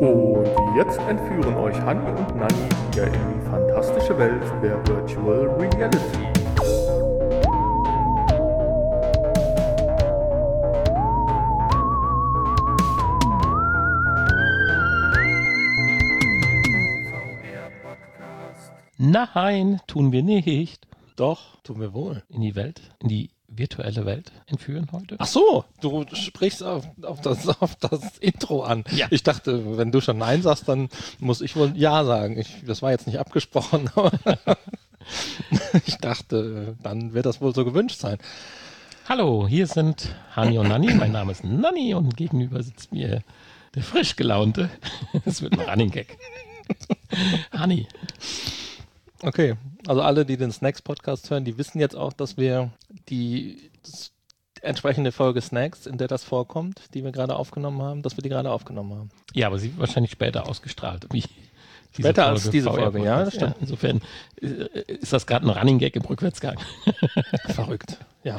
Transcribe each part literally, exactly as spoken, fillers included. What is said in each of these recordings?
Und jetzt entführen euch Hanni und Nanni wieder in die fantastische Welt der Virtual Reality. Nein, tun wir nicht. Doch, tun wir wohl. In die Welt, in die virtuelle Welt entführen heute? Ach so, du sprichst auf, auf, das, auf das Intro an. Ja. Ich dachte, wenn du schon Nein sagst, dann muss ich wohl Ja sagen. Ich, das war jetzt nicht abgesprochen, aber ich dachte, dann wird das wohl so gewünscht sein. Hallo, hier sind Hanni und Nanni. Mein Name ist Nanni und gegenüber sitzt mir der frisch gelaunte. Das wird ein Running Gag. Hanni. Okay, also alle, die den Snacks-Podcast hören, die wissen jetzt auch, dass wir die das entsprechende Folge Snacks, in der das vorkommt, die wir gerade aufgenommen haben, dass wir die gerade aufgenommen haben. Ja, aber sie wird wahrscheinlich später ausgestrahlt. Wie Später als diese Folge, ja, das stimmt. Ja, insofern ist das gerade ein Running Gag im Rückwärtsgang. Verrückt, ja.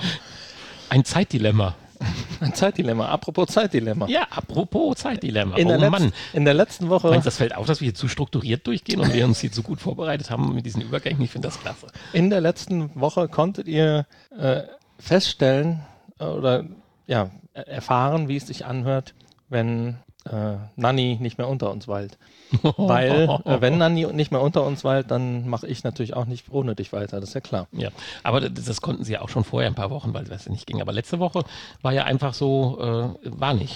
Ein Zeitdilemma. Ein Zeitdilemma. Apropos Zeitdilemma. Ja, apropos Zeitdilemma. In, oh der Letz- Mann. in der letzten Woche... Meinst du, das fällt auf, dass wir hier zu strukturiert durchgehen und wir uns hier so gut vorbereitet haben mit diesen Übergängen? Ich finde das klasse. In der letzten Woche konntet ihr äh, feststellen äh, oder ja erfahren, wie es sich anhört, wenn äh, Nanni nicht mehr unter uns weilt. Weil, äh, wenn Nanni nicht mehr unter uns weilt, dann mache ich natürlich auch nicht ohne dich weiter, das ist ja klar. Ja, aber das, das konnten sie ja auch schon vorher ein paar Wochen, weil das ja nicht ging. Aber letzte Woche war ja einfach so, äh, war nicht.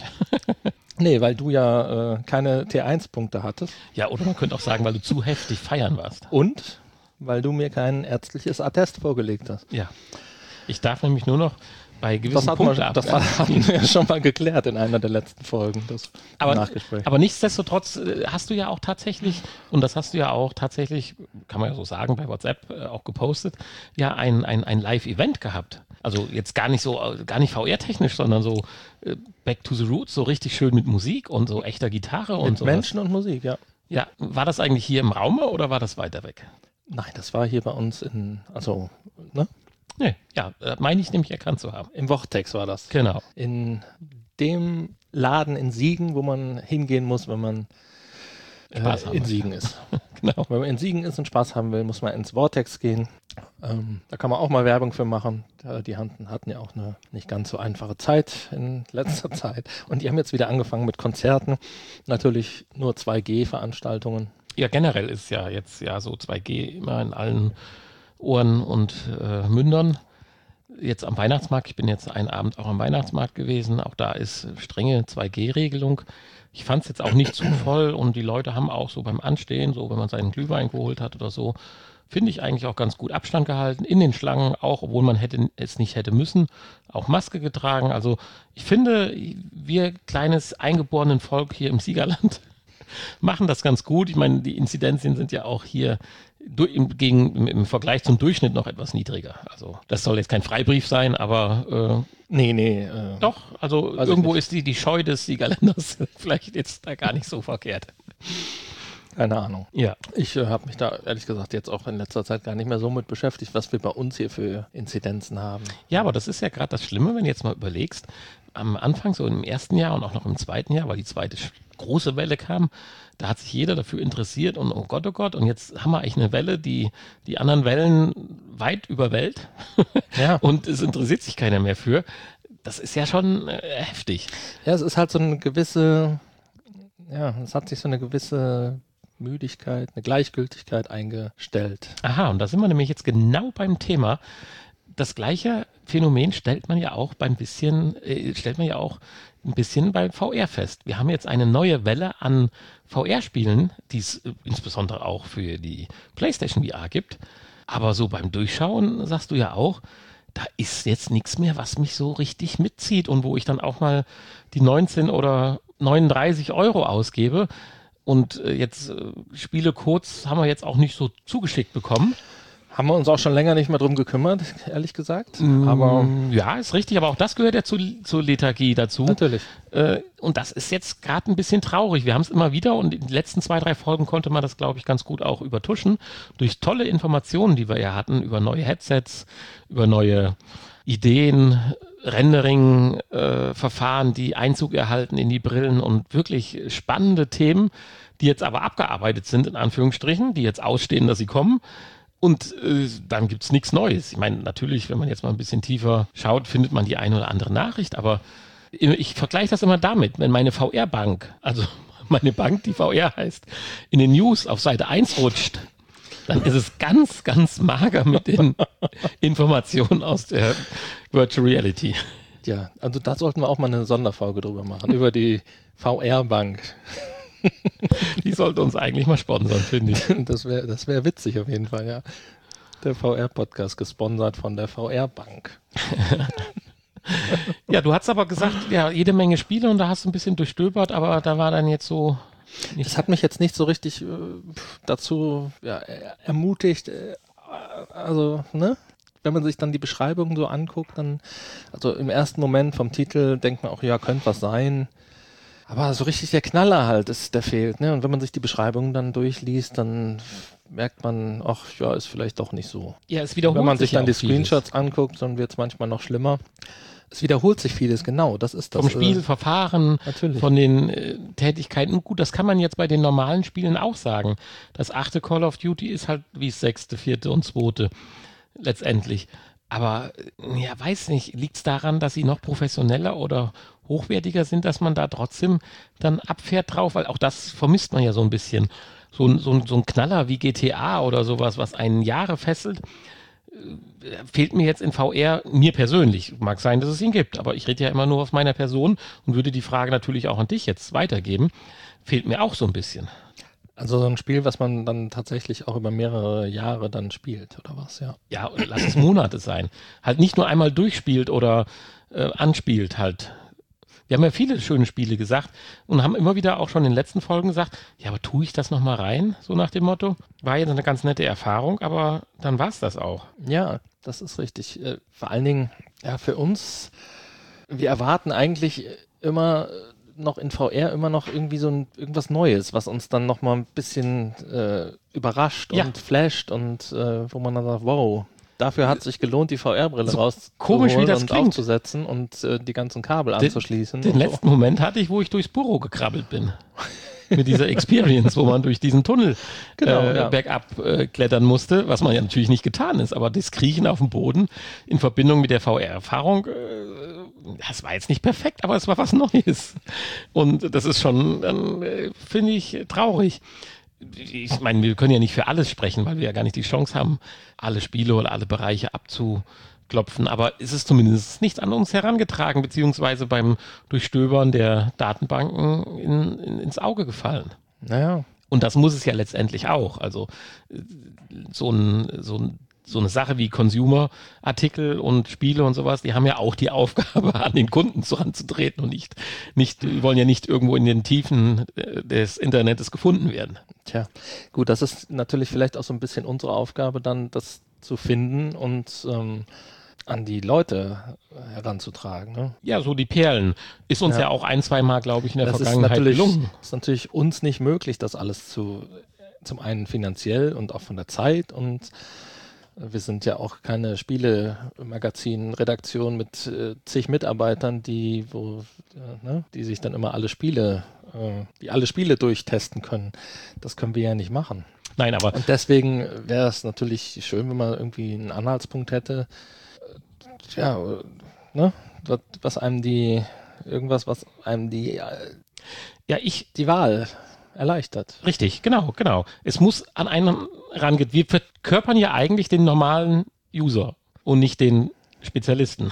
Nee, weil du ja äh, keine T eins Punkte hattest. Ja, oder man könnte auch sagen, weil du zu heftig feiern warst. Und weil du mir kein ärztliches Attest vorgelegt hast. Ja, ich darf nämlich nur noch bei gewissen das hatten, wir, das hatten wir ja schon mal geklärt in einer der letzten Folgen, das aber, Nachgespräch. Aber nichtsdestotrotz hast du ja auch tatsächlich, und das hast du ja auch tatsächlich, kann man ja so sagen, bei WhatsApp äh, auch gepostet, ja ein, ein, ein Live-Event gehabt. Also jetzt gar nicht so, gar nicht V R-technisch, sondern so äh, Back to the Roots, so richtig schön mit Musik und so echter Gitarre und so. Menschen und Musik, ja. Ja, war das eigentlich hier im Raume oder war das weiter weg? Nein, das war hier bei uns in, also, ne? Nee, ja, meine ich nämlich erkannt zu haben. Im Vortex war das. Genau. In dem Laden in Siegen, wo man hingehen muss, wenn man Spaß äh, haben in will. Siegen ist. Genau. Wenn man in Siegen ist und Spaß haben will, muss man ins Vortex gehen. Ähm, da kann man auch mal Werbung für machen. Ja, die hatten, hatten ja auch eine nicht ganz so einfache Zeit in letzter Zeit. Und die haben jetzt wieder angefangen mit Konzerten. Natürlich nur zwei G-Veranstaltungen. Ja, generell ist ja jetzt ja so zwei G immer in allen Ohren und äh, Mündern. Jetzt am Weihnachtsmarkt, ich bin jetzt einen Abend auch am Weihnachtsmarkt gewesen, auch da ist strenge zwei G-Regelung. Ich fand es jetzt auch nicht zu voll und die Leute haben auch so beim Anstehen, so wenn man seinen Glühwein geholt hat oder so, finde ich eigentlich auch ganz gut Abstand gehalten, in den Schlangen auch, obwohl man hätte, es nicht hätte müssen, auch Maske getragen. Also ich finde, wir kleines eingeborenen Volk hier im Siegerland machen das ganz gut. Ich meine, die Inzidenzien sind ja auch hier im, gegen, im, im Vergleich zum Durchschnitt noch etwas niedriger. Also das soll jetzt kein Freibrief sein, aber äh, nee, nee. Äh, doch, also, also irgendwo ist die, die Scheu des Siegerländers vielleicht jetzt da gar nicht so verkehrt. Keine Ahnung. Ja. Ich äh, habe mich da ehrlich gesagt jetzt auch in letzter Zeit gar nicht mehr so mit beschäftigt, was wir bei uns hier für Inzidenzen haben. Ja, aber das ist ja gerade das Schlimme, wenn du jetzt mal überlegst, am Anfang, so im ersten Jahr und auch noch im zweiten Jahr, weil die zweite große Welle kam, da hat sich jeder dafür interessiert und oh Gott, oh Gott, und jetzt haben wir eigentlich eine Welle, die die anderen Wellen weit überwält ja. Und es interessiert sich keiner mehr für. Das ist ja schon äh, heftig. Ja, es ist halt so eine gewisse, ja, es hat sich so eine gewisse Müdigkeit, eine Gleichgültigkeit eingestellt. Aha, und da sind wir nämlich jetzt genau beim Thema. Das gleiche Phänomen stellt man ja auch beim bisschen, äh, stellt man ja auch ein bisschen beim V R fest. Wir haben jetzt eine neue Welle an V R-Spielen, die es äh, insbesondere auch für die PlayStation V R gibt. Aber so beim Durchschauen sagst du ja auch, da ist jetzt nichts mehr, was mich so richtig mitzieht und wo ich dann auch mal die neunzehn oder neununddreißig Euro ausgebe. Und äh, jetzt äh, Spielecodes haben wir jetzt auch nicht so zugeschickt bekommen. Haben wir uns auch schon länger nicht mehr drum gekümmert, ehrlich gesagt. Mm, aber ja, ist richtig, aber auch das gehört ja zu, zur Lethargie dazu. Natürlich. Äh, und das ist jetzt gerade ein bisschen traurig. Wir haben es immer wieder und in den letzten zwei, drei Folgen konnte man das, glaube ich, ganz gut auch übertuschen. Durch tolle Informationen, die wir ja hatten, über neue Headsets, über neue Ideen, Rendering-Verfahren, äh, die Einzug erhalten in die Brillen und wirklich spannende Themen, die jetzt aber abgearbeitet sind, in Anführungsstrichen, die jetzt ausstehen, dass sie kommen. Und äh, dann gibt's nichts Neues. Ich meine, natürlich, wenn man jetzt mal ein bisschen tiefer schaut, findet man die eine oder andere Nachricht, aber ich vergleiche das immer damit, wenn meine V R-Bank, also meine Bank, die V R heißt, in den News auf Seite eins rutscht, dann ist es ganz, ganz mager mit den Informationen aus der Virtual Reality. Ja, also da sollten wir auch mal eine Sonderfolge drüber machen, über die V R-Bank. Die sollte uns eigentlich mal sponsern, finde ich. Das wäre das wär witzig auf jeden Fall, ja. Der V R-Podcast gesponsert von der V R-Bank. Ja, du hast aber gesagt, ja, jede Menge Spiele und da hast du ein bisschen durchstöbert, aber da war dann jetzt so... Das hat mich jetzt nicht so richtig äh, dazu ja, ermutigt, äh, also, ne? Wenn man sich dann die Beschreibung so anguckt, dann, also im ersten Moment vom Titel denkt man auch, ja, könnte was sein. Aber so richtig der Knaller halt, ist, der fehlt, ne? Und wenn man sich die Beschreibung dann durchliest, dann merkt man, ach ja, ist vielleicht doch nicht so. Ja, es wiederholt sich. Wenn man sich ja dann die vieles. Screenshots anguckt, dann wird es manchmal noch schlimmer. Es wiederholt sich vieles, genau, das ist das. Vom Spielverfahren, natürlich. Von den äh, Tätigkeiten. Gut, das kann man jetzt bei den normalen Spielen auch sagen. Das achte Call of Duty ist halt wie das sechste, vierte und zweite letztendlich. Aber, ja, weiß nicht, liegt es daran, dass sie noch professioneller oder hochwertiger sind, dass man da trotzdem dann abfährt drauf? Weil auch das vermisst man ja so ein bisschen. So, ein- so, ein- so ein Knaller wie G T A oder sowas, was einen Jahre fesselt, äh, fehlt mir jetzt in V R, mir persönlich. Mag sein, dass es ihn gibt, aber ich rede ja immer nur aus meiner Person und würde die Frage natürlich auch an dich jetzt weitergeben. Fehlt mir auch so ein bisschen. Also so ein Spiel, was man dann tatsächlich auch über mehrere Jahre dann spielt, oder was, ja. Ja, oder lass es Monate sein. Halt nicht nur einmal durchspielt oder äh, anspielt halt. Wir haben ja viele schöne Spiele gesagt und haben immer wieder auch schon in den letzten Folgen gesagt, ja, aber tue ich das nochmal rein? So nach dem Motto. War jetzt eine ganz nette Erfahrung, aber dann war es das auch. Ja, das ist richtig. Äh, vor allen Dingen, ja, für uns, wir erwarten eigentlich immer noch in V R immer noch irgendwie so ein, irgendwas Neues, was uns dann noch mal ein bisschen äh, überrascht Ja. und flasht und äh, wo man dann sagt, wow, dafür hat es sich gelohnt, die V R-Brille So rauszuholen komisch, wie das und klingt. aufzusetzen und äh, die ganzen Kabel Den- anzuschließen. Den und so. letzten Moment hatte ich, wo ich durchs Büro gekrabbelt bin. Mit dieser Experience, wo man durch diesen Tunnel Genau, äh, ja. bergab äh, klettern musste, was man ja natürlich nicht getan ist, aber das Kriechen auf dem Boden in Verbindung mit der V R-Erfahrung, äh, das war jetzt nicht perfekt, aber es war was Neues. Und das ist schon, dann äh, finde ich, traurig. Ich meine, wir können ja nicht für alles sprechen, weil wir ja gar nicht die Chance haben, alle Spiele oder alle Bereiche abzuklopfen. Aber es ist zumindest nicht an uns herangetragen, beziehungsweise beim Durchstöbern der Datenbanken in, in, ins Auge gefallen. Naja, Und das muss es ja letztendlich auch. Also äh, so, ein, so, ein, so eine Sache wie Consumer-Artikel und Spiele und sowas, die haben ja auch die Aufgabe, an den Kunden heranzutreten und nicht, nicht, die wollen ja nicht irgendwo in den Tiefen äh, des Internets gefunden werden. tja, gut, das ist natürlich vielleicht auch so ein bisschen unsere Aufgabe dann, das zu finden und ähm, an die Leute heranzutragen. Ne? Ja, so die Perlen. Ist uns ja, Ja. auch ein, zwei Mal, glaube ich, in der Das ist Vergangenheit natürlich, gelungen. ist natürlich uns nicht möglich, das alles zu, zum einen finanziell und auch von der Zeit und wir sind ja auch keine Spielemagazin-Redaktion mit äh, zig Mitarbeitern, die, wo, äh, ne, die sich dann immer alle Spiele, äh, die alle Spiele durchtesten können. Das können wir ja nicht machen. Nein, aber Und deswegen wäre es natürlich schön, wenn man irgendwie einen Anhaltspunkt hätte, äh, ja, äh, ne, was, was einem die, irgendwas, was einem die, äh, ja, ich, die Wahl erleichtert. richtig, genau, genau. Es muss an einen rangeht. Wir verkörpern ja eigentlich den normalen User und nicht den Spezialisten.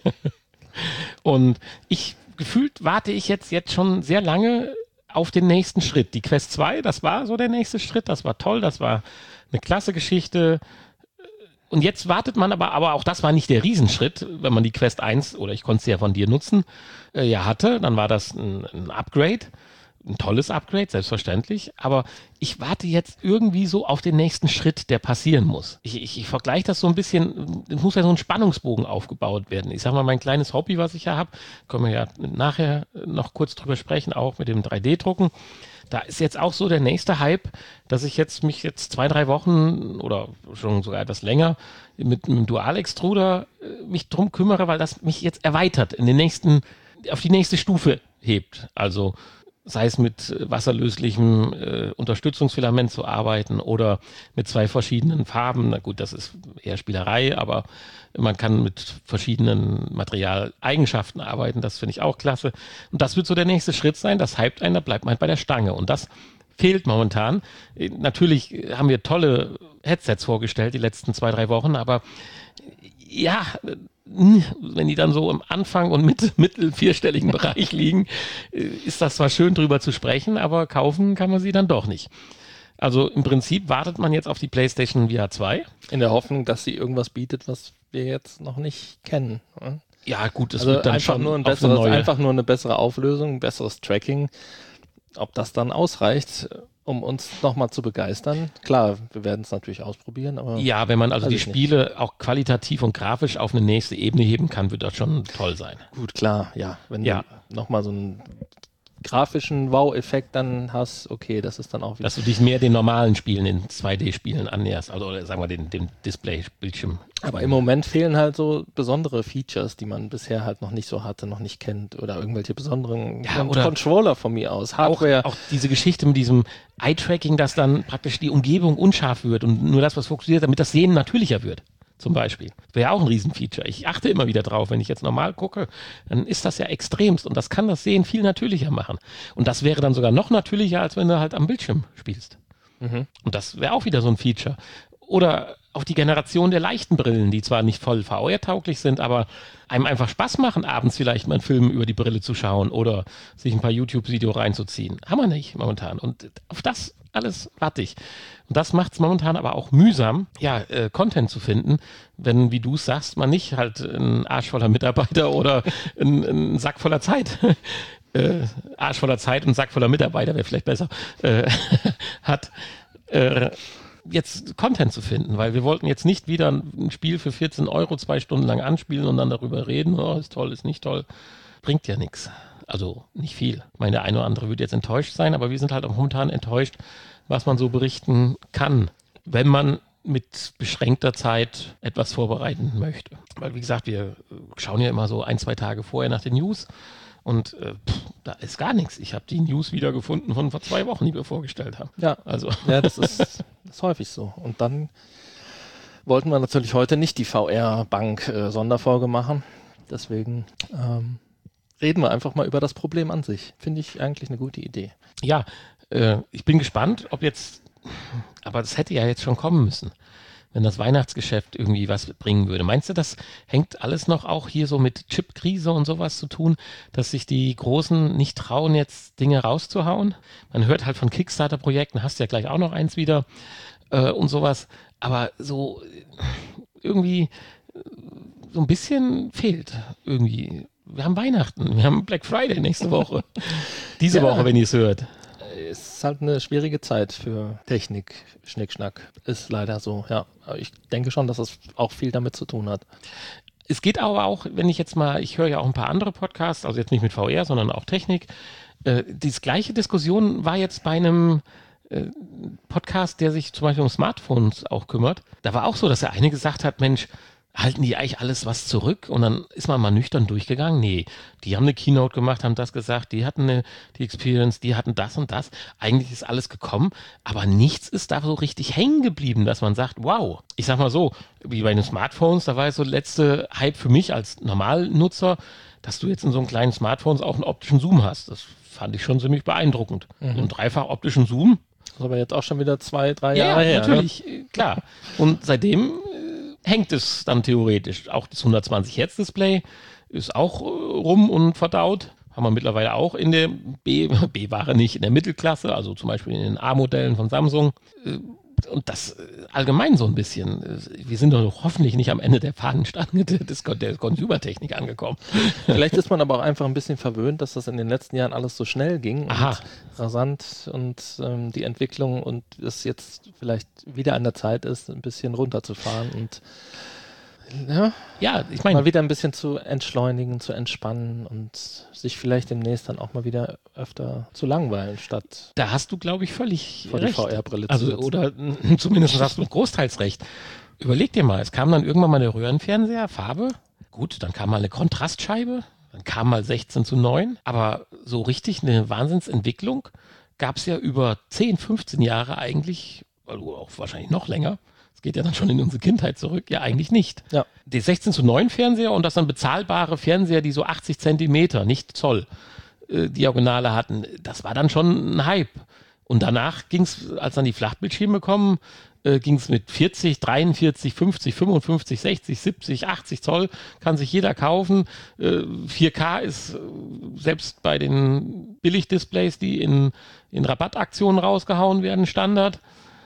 Und ich, gefühlt warte ich jetzt, jetzt schon sehr lange auf den nächsten Schritt. Die Quest zwei, das war so der nächste Schritt, das war toll, das war eine klasse Geschichte. Und jetzt wartet man aber, aber auch das war nicht der Riesenschritt, wenn man die Quest eins, oder ich konnte sie ja von dir nutzen, äh, ja hatte, dann war das ein, ein Upgrade, ein tolles Upgrade, selbstverständlich, aber ich warte jetzt irgendwie so auf den nächsten Schritt, der passieren muss. Ich, ich, ich vergleiche das so ein bisschen, es muss ja so ein Spannungsbogen aufgebaut werden. Ich sag mal, mein kleines Hobby, was ich ja habe, können wir ja nachher noch kurz drüber sprechen, auch mit dem drei D-Drucken. Da ist jetzt auch so der nächste Hype, dass ich jetzt mich jetzt zwei, drei Wochen oder schon sogar etwas länger mit einem Dual-Extruder äh, mich drum kümmere, weil das mich jetzt erweitert, in den nächsten, auf die nächste Stufe hebt. Also sei es mit wasserlöslichem äh, Unterstützungsfilament zu arbeiten oder mit zwei verschiedenen Farben. Na gut, das ist eher Spielerei, aber man kann mit verschiedenen Materialeigenschaften arbeiten. Das finde ich auch klasse. Und das wird so der nächste Schritt sein. Das hypt einen, da bleibt man halt bei der Stange. Und das fehlt momentan. Natürlich haben wir tolle Headsets vorgestellt die letzten zwei, drei Wochen, aber ja, wenn die dann so im Anfang und mit, mittel vierstelligen Bereich liegen, ist das zwar schön drüber zu sprechen, aber kaufen kann man sie dann doch nicht. Also im Prinzip wartet man jetzt auf die PlayStation V R zwei. In der Hoffnung, dass sie irgendwas bietet, was wir jetzt noch nicht kennen. Oder? Ja gut, es also wird dann einfach schon nur ein auf besseres, eine neue... einfach nur eine bessere Auflösung, ein besseres Tracking. Ob das dann ausreicht, um uns nochmal zu begeistern. Klar, wir werden es natürlich ausprobieren, aber... Ja, wenn man also die ich Spiele nicht. auch qualitativ und grafisch auf eine nächste Ebene heben kann, wird das schon toll sein. Gut, klar, ja. Wenn ja. du nochmal so einen grafischen Wow-Effekt dann hast, okay, das ist dann auch wieder... Dass du dich mehr den normalen Spielen, den zwei D-Spielen annäherst, also oder sagen wir den, den Display-Bildschirm. Aber im Moment fehlen halt so besondere Features, die man bisher halt noch nicht so hatte, noch nicht kennt oder irgendwelche besonderen ja, oder Controller von mir aus, Hardware. Auch, auch diese Geschichte mit diesem Eye-Tracking, dass dann praktisch die Umgebung unscharf wird und nur das, was fokussiert, damit das Sehen natürlicher wird. Zum Beispiel. Wäre auch ein Riesenfeature. Ich achte immer wieder drauf, wenn ich jetzt normal gucke, dann ist das ja extremst und das kann das Sehen viel natürlicher machen. Und das wäre dann sogar noch natürlicher, als wenn du halt am Bildschirm spielst. Mhm. Und das wäre auch wieder so ein Feature. Oder auch die Generation der leichten Brillen, die zwar nicht voll V R-tauglich sind, aber einem einfach Spaß machen, abends vielleicht mal einen Film über die Brille zu schauen oder sich ein paar YouTube-Videos reinzuziehen. Haben wir nicht momentan. Und auf das alles warte ich. Und das macht es momentan aber auch mühsam, ja, äh, Content zu finden, wenn, wie du es sagst, man nicht halt einen Arsch voller Mitarbeiter oder einen, einen Sack voller Zeit, äh, Arsch voller Zeit und einen Sack voller Mitarbeiter, wäre vielleicht besser, äh, hat, äh, jetzt Content zu finden, weil wir wollten jetzt nicht wieder ein Spiel für vierzehn Euro zwei Stunden lang anspielen und dann darüber reden, oh, ist toll, ist nicht toll. Bringt ja nichts. Also nicht viel. Ich meine, der eine oder andere wird jetzt enttäuscht sein, aber wir sind halt auch momentan enttäuscht, was man so berichten kann, wenn man mit beschränkter Zeit etwas vorbereiten möchte. Weil wie gesagt, wir schauen ja immer so ein, zwei Tage vorher nach den News und äh, pff, da ist gar nichts. Ich habe die News wieder gefunden von vor zwei Wochen, die wir vorgestellt haben. Ja, also. ja das, ist, das ist häufig so. Und dann wollten wir natürlich heute nicht die V R-Bank-Sonderfolge äh, machen. Deswegen ähm, reden wir einfach mal über das Problem an sich. Finde ich eigentlich eine gute Idee. Ja, äh, ich bin gespannt, ob jetzt, aber das hätte ja jetzt schon kommen müssen, wenn das Weihnachtsgeschäft irgendwie was bringen würde. Meinst du, das hängt alles noch auch hier so mit Chipkrise und sowas zu tun, dass sich die Großen nicht trauen, jetzt Dinge rauszuhauen? Man hört halt von Kickstarter-Projekten, hast ja gleich auch noch eins wieder äh, und sowas, aber so irgendwie so ein bisschen fehlt irgendwie. Wir haben Weihnachten, wir haben Black Friday nächste Woche. Diese ja. Woche, wenn ihr es hört. Es ist halt eine schwierige Zeit für Technik, Schnickschnack. Ist leider so, ja. Aber ich denke schon, dass es auch viel damit zu tun hat. Es geht aber auch, wenn ich jetzt mal, ich höre ja auch ein paar andere Podcasts, also jetzt nicht mit V R, sondern auch Technik. Äh, diese gleiche Diskussion war jetzt bei einem äh, Podcast, der sich zum Beispiel um Smartphones auch kümmert. Da war auch so, dass der eine gesagt hat, Mensch, halten die eigentlich alles was zurück? Und dann ist man mal nüchtern durchgegangen. Nee, die haben eine Keynote gemacht, haben das gesagt, die hatten eine, die Experience, die hatten das und das. Eigentlich ist alles gekommen, aber nichts ist da so richtig hängen geblieben, dass man sagt, wow. Ich sag mal so, wie bei den Smartphones, da war jetzt so der letzte Hype für mich als Normalnutzer, dass du jetzt in so einem kleinen Smartphones auch einen optischen Zoom hast. Das fand ich schon ziemlich beeindruckend. Mhm. So einen dreifach optischen Zoom. Das ist aber jetzt auch schon wieder zwei, drei ja, Jahre her. Natürlich, ne? Klar. Und seitdem hängt es dann theoretisch. Auch das hundertzwanzig Hertz Display ist auch äh, rum und verdaut. Haben wir mittlerweile auch in der B, B-Ware nicht, in der Mittelklasse, also zum Beispiel in den A-Modellen von Samsung. Äh, und das allgemein so ein bisschen. Wir sind doch hoffentlich nicht am Ende der Fahnenstange des, der Consumertechnik angekommen. Vielleicht ist man aber auch einfach ein bisschen verwöhnt, dass das in den letzten Jahren alles so schnell ging Aha. und rasant und ähm, die Entwicklung und es jetzt vielleicht wieder an der Zeit ist, ein bisschen runterzufahren und ja, ja, ich meine, mal wieder ein bisschen zu entschleunigen, zu entspannen und sich vielleicht demnächst dann auch mal wieder öfter zu langweilen, statt da hast du, glaube ich, völlig vor die recht. V R-Brille zu Also, setzen. oder m, zumindest hast du großteils recht. Überleg dir mal, es kam dann irgendwann mal der Röhrenfernseher, Farbe. Gut, dann kam mal eine Kontrastscheibe, dann kam mal sechzehn zu neun. Aber so richtig eine Wahnsinnsentwicklung gab es ja über zehn, fünfzehn Jahre eigentlich, also auch wahrscheinlich noch länger. Das geht ja dann schon in unsere Kindheit zurück. Ja, eigentlich nicht. Ja. Die sechzehn zu neun Fernseher und das dann bezahlbare Fernseher, die so achtzig Zentimeter, nicht Zoll, äh, Diagonale hatten, das war dann schon ein Hype. Und danach ging es, als dann die Flachbildschirme kommen, äh, ging es mit vierzig, dreiundvierzig, fünfzig, fünfundfünfzig, sechzig, siebzig, achtzig Zoll, kann sich jeder kaufen. Äh, vier K ist äh, selbst bei den Billigdisplays, die in, in Rabattaktionen rausgehauen werden, Standard.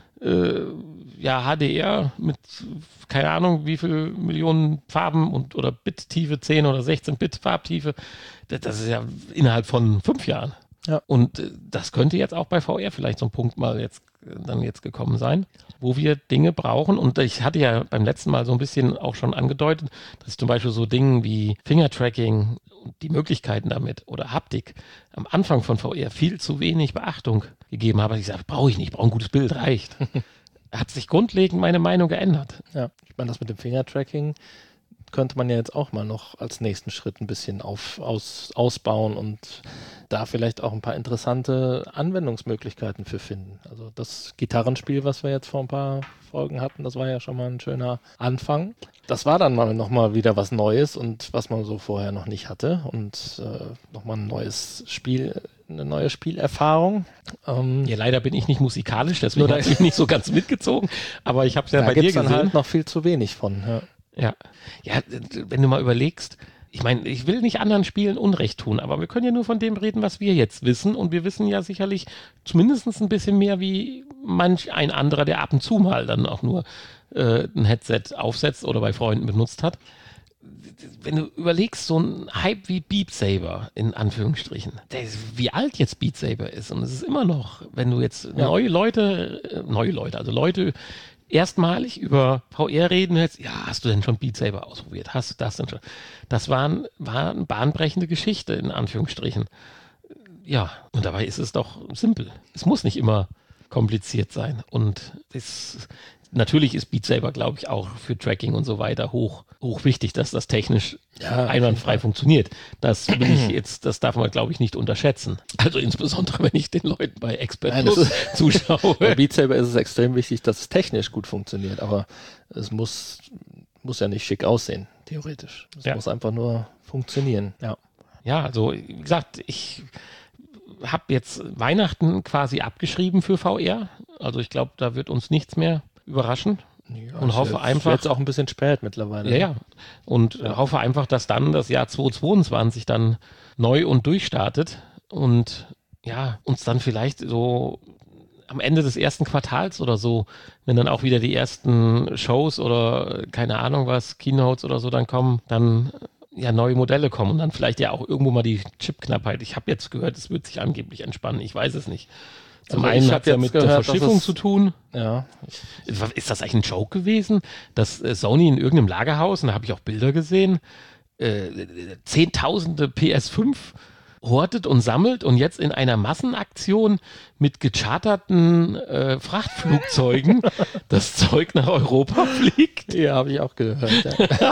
Äh, ja, H D R mit, keine Ahnung, wie viel Millionen Farben und oder Bit-Tiefe, zehn oder sechzehn Bit Farbtiefe. Das, das ist ja innerhalb von fünf Jahren. Ja. Und äh, das könnte jetzt auch bei V R vielleicht so ein Punkt mal jetzt äh, dann jetzt gekommen sein, wo wir Dinge brauchen. Und ich hatte ja beim letzten Mal so ein bisschen auch schon angedeutet, dass zum Beispiel so Dinge wie Finger-Tracking und die Möglichkeiten damit oder Haptik am Anfang von V R viel zu wenig Beachtung gegeben habe. Ich sage, brauche ich nicht, brauche ein gutes Bild, reicht. Hat sich grundlegend meine Meinung geändert. Ja, ich meine, das mit dem Finger-Tracking könnte man ja jetzt auch mal noch als nächsten Schritt ein bisschen auf, aus, ausbauen und da vielleicht auch ein paar interessante Anwendungsmöglichkeiten für finden. Also das Gitarrenspiel, was wir jetzt vor ein paar Folgen hatten, das war ja schon mal ein schöner Anfang. Das war dann mal nochmal wieder was Neues und was man so vorher noch nicht hatte und äh, nochmal ein neues Spiel, eine neue Spielerfahrung. Ähm, Ja, leider bin ich nicht musikalisch, deswegen habe ich nicht so ganz mitgezogen, aber ich habe es ja da bei dir gibt's gesehen. dann halt noch viel zu wenig von. Ja. Ja. Ja, wenn du mal überlegst, ich meine, ich will nicht anderen Spielen Unrecht tun, aber wir können ja nur von dem reden, was wir jetzt wissen. Und wir wissen ja sicherlich zumindest ein bisschen mehr wie manch ein anderer, der ab und zu mal dann auch nur äh, ein Headset aufsetzt oder bei Freunden benutzt hat. Wenn du überlegst, so ein Hype wie Beat Saber, in Anführungsstrichen, der ist, wie alt jetzt Beat Saber ist. Und es ist immer noch, wenn du jetzt Ja. neue Leute, äh, neue Leute, also Leute erstmalig über V R reden hörst, ja, hast du denn schon Beat Saber ausprobiert? Hast du das denn schon? Das waren, war eine bahnbrechende Geschichte, in Anführungsstrichen. Ja, und dabei ist es doch simpel. Es muss nicht immer kompliziert sein. Und es, natürlich ist Beat Saber, glaube ich, auch für Tracking und so weiter hoch, hoch wichtig, dass das technisch Ja, einwandfrei funktioniert. Das will ich jetzt, das darf man, glaube ich, nicht unterschätzen. Also insbesondere, wenn ich den Leuten bei Expert Nein, das Plus ist- zuschaue. Bei Beat Saber ist es extrem wichtig, dass es technisch gut funktioniert, aber es muss, muss ja nicht schick aussehen, theoretisch. Es Ja. muss einfach nur funktionieren. Ja. Ja, also wie gesagt, ich habe jetzt Weihnachten quasi abgeschrieben für V R. Also ich glaube, da wird uns nichts mehr überraschen. Und hoffe ist einfach- jetzt auch ein bisschen spät mittlerweile. Ja, ja. Und Ja. hoffe einfach, dass dann das Jahr zweitausendzweiundzwanzig dann neu und durchstartet und ja, uns dann vielleicht so am Ende des ersten Quartals oder so, wenn dann auch wieder die ersten Shows oder keine Ahnung was, Keynotes oder so dann kommen, dann ja neue Modelle kommen und dann vielleicht ja auch irgendwo mal die Chipknappheit. Ich habe jetzt gehört, es wird sich angeblich entspannen. Ich weiß es nicht. Zum Also ich einen hab hat es ja jetzt mit der gehört, dass Verschiffung es- zu tun. Ja. Ist das eigentlich ein Joke gewesen, dass äh, Sony in irgendeinem Lagerhaus, und da habe ich auch Bilder gesehen, äh, Zehntausende P S fünf hortet und sammelt und jetzt in einer Massenaktion mit gecharterten äh, Frachtflugzeugen das Zeug nach Europa fliegt, Ja, habe ich auch gehört. Ja.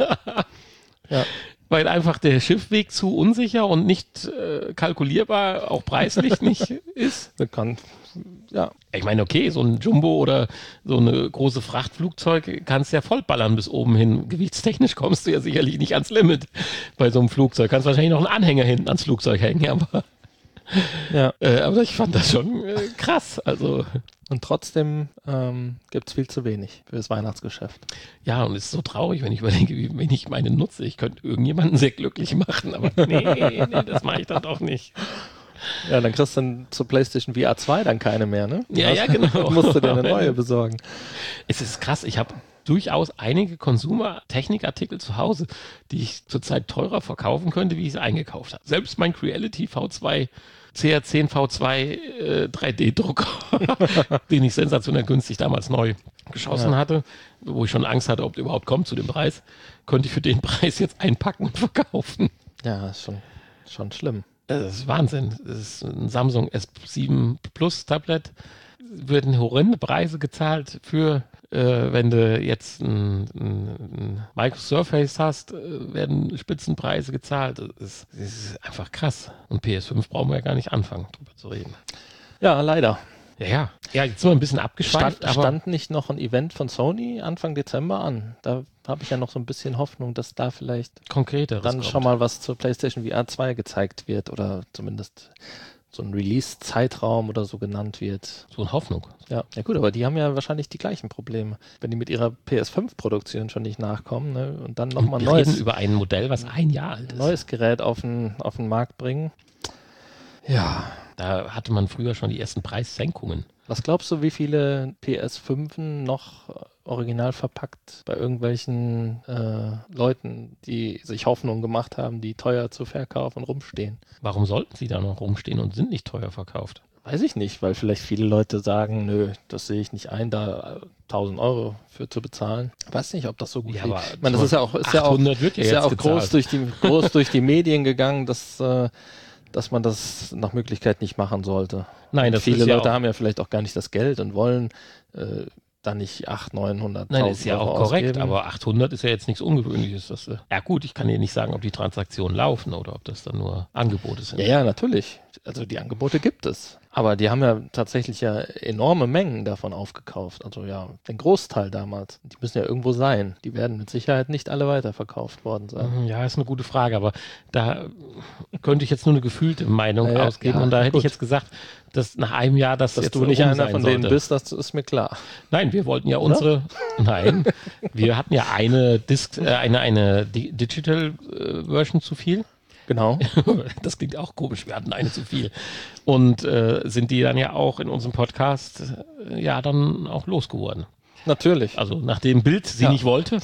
ja. weil einfach der Schiffweg zu unsicher und nicht äh, kalkulierbar, auch preislich nicht ist. Bekannt. Ja. Ich meine, okay, so ein Jumbo oder so eine große Frachtflugzeug kannst ja vollballern bis oben hin. Gewichtstechnisch kommst du ja sicherlich nicht ans Limit bei so einem Flugzeug. Kannst wahrscheinlich noch einen Anhänger hinten ans Flugzeug hängen, aber, Ja. äh, aber ich fand das schon äh, krass. Also Und trotzdem ähm, gibt es viel zu wenig für das Weihnachtsgeschäft. ja, und es ist so traurig, wenn ich überlege, wie wenig ich meine nutze. Ich könnte irgendjemanden sehr glücklich machen, aber nee, nee, das mache ich dann doch nicht. Ja, dann kriegst du dann zur PlayStation V R zwei dann keine mehr, ne? Ja, ja, genau. Dann musst du dir eine neue besorgen. Es ist krass, ich habe durchaus einige Consumer-Technikartikel zu Hause, die ich zurzeit teurer verkaufen könnte, wie ich sie eingekauft habe. Selbst mein Creality V zwei, C R zehn V zwei äh, drei D-Drucker, den ich sensationell günstig damals neu geschossen Ja. hatte, wo ich schon Angst hatte, ob der überhaupt kommt zu dem Preis, konnte ich für den Preis jetzt einpacken und verkaufen. Ja, ist schon, schon schlimm. Das ist Wahnsinn. Das ist ein Samsung S sieben Plus Tablet. Werden horrende Preise gezahlt für, äh, wenn du jetzt ein, ein, ein Micro Surface hast, äh, werden Spitzenpreise gezahlt. Das ist, das ist einfach krass. Und P S fünf brauchen wir ja gar nicht anfangen, drüber zu reden. Ja, leider. Ja, ja. Ja, jetzt sind wir ein bisschen abgeschweift, Stand, aber stand nicht noch ein Event von Sony Anfang Dezember an? Da habe ich ja noch so ein bisschen Hoffnung, dass da vielleicht konkreteres dann kommt. schon mal was zur PlayStation V R zwei gezeigt wird oder zumindest so ein Release-Zeitraum oder so genannt wird. So eine Hoffnung. Ja. Ja gut, aber die haben ja wahrscheinlich die gleichen Probleme. Wenn die mit ihrer P S fünf Produktion schon nicht nachkommen, ne, und dann nochmal ein Wir reden neues, über ein Modell, was ein Jahr alt ist. neues Gerät auf den, auf den Markt bringen. Ja. Da hatte man früher schon die ersten Preissenkungen. Was glaubst du, wie viele P S fünf noch original verpackt bei irgendwelchen äh, Leuten, die sich Hoffnung gemacht haben, die teuer zu verkaufen, rumstehen? Warum sollten sie da noch rumstehen und sind nicht teuer verkauft? Weiß ich nicht, weil vielleicht viele Leute sagen, nö, das sehe ich nicht ein, da tausend Euro für zu bezahlen. Weiß nicht, ob das so gut Ja, ist. aber Ich meine, das ist ja auch, ist ja auch, achthundert wird ja ist ja jetzt auch groß, gezahlt. durch die, groß durch die Medien gegangen, dass, äh, dass man das nach Möglichkeit nicht machen sollte. Nein, das Viele ist ja Leute auch, haben ja vielleicht auch gar nicht das Geld und wollen äh, da nicht achthunderttausend, neunhunderttausend nein, ist ja Euro auch korrekt, ausgeben. aber achthundert ist ja jetzt nichts Ungewöhnliches. Dass, äh, ja gut, ich kann dir nicht sagen, ob die Transaktionen laufen oder ob das dann nur Angebote sind. Ja, ja, natürlich. Also die Angebote gibt es. Aber die haben ja tatsächlich ja enorme Mengen davon aufgekauft. Also ja, den Großteil damals. Die müssen ja irgendwo sein. Die werden mit Sicherheit nicht alle weiterverkauft worden sein. Ja, ist eine gute Frage, aber da könnte ich jetzt nur eine gefühlte Meinung Ja, ja, ausgeben ja, und da hätte gut. ich jetzt gesagt, dass nach einem Jahr das Dass jetzt du nicht rum einer sein von sollte. denen bist, das ist mir klar. Nein, wir wollten ja unsere, nein, wir hatten ja eine Disc, äh, eine, eine Di- Digital äh, Version zu viel. Genau. Das klingt auch komisch, wir hatten eine zu viel. Und äh, sind die dann ja auch in unserem Podcast äh, ja dann auch losgeworden. Natürlich. Also nachdem Bild sie Ja. nicht wollte.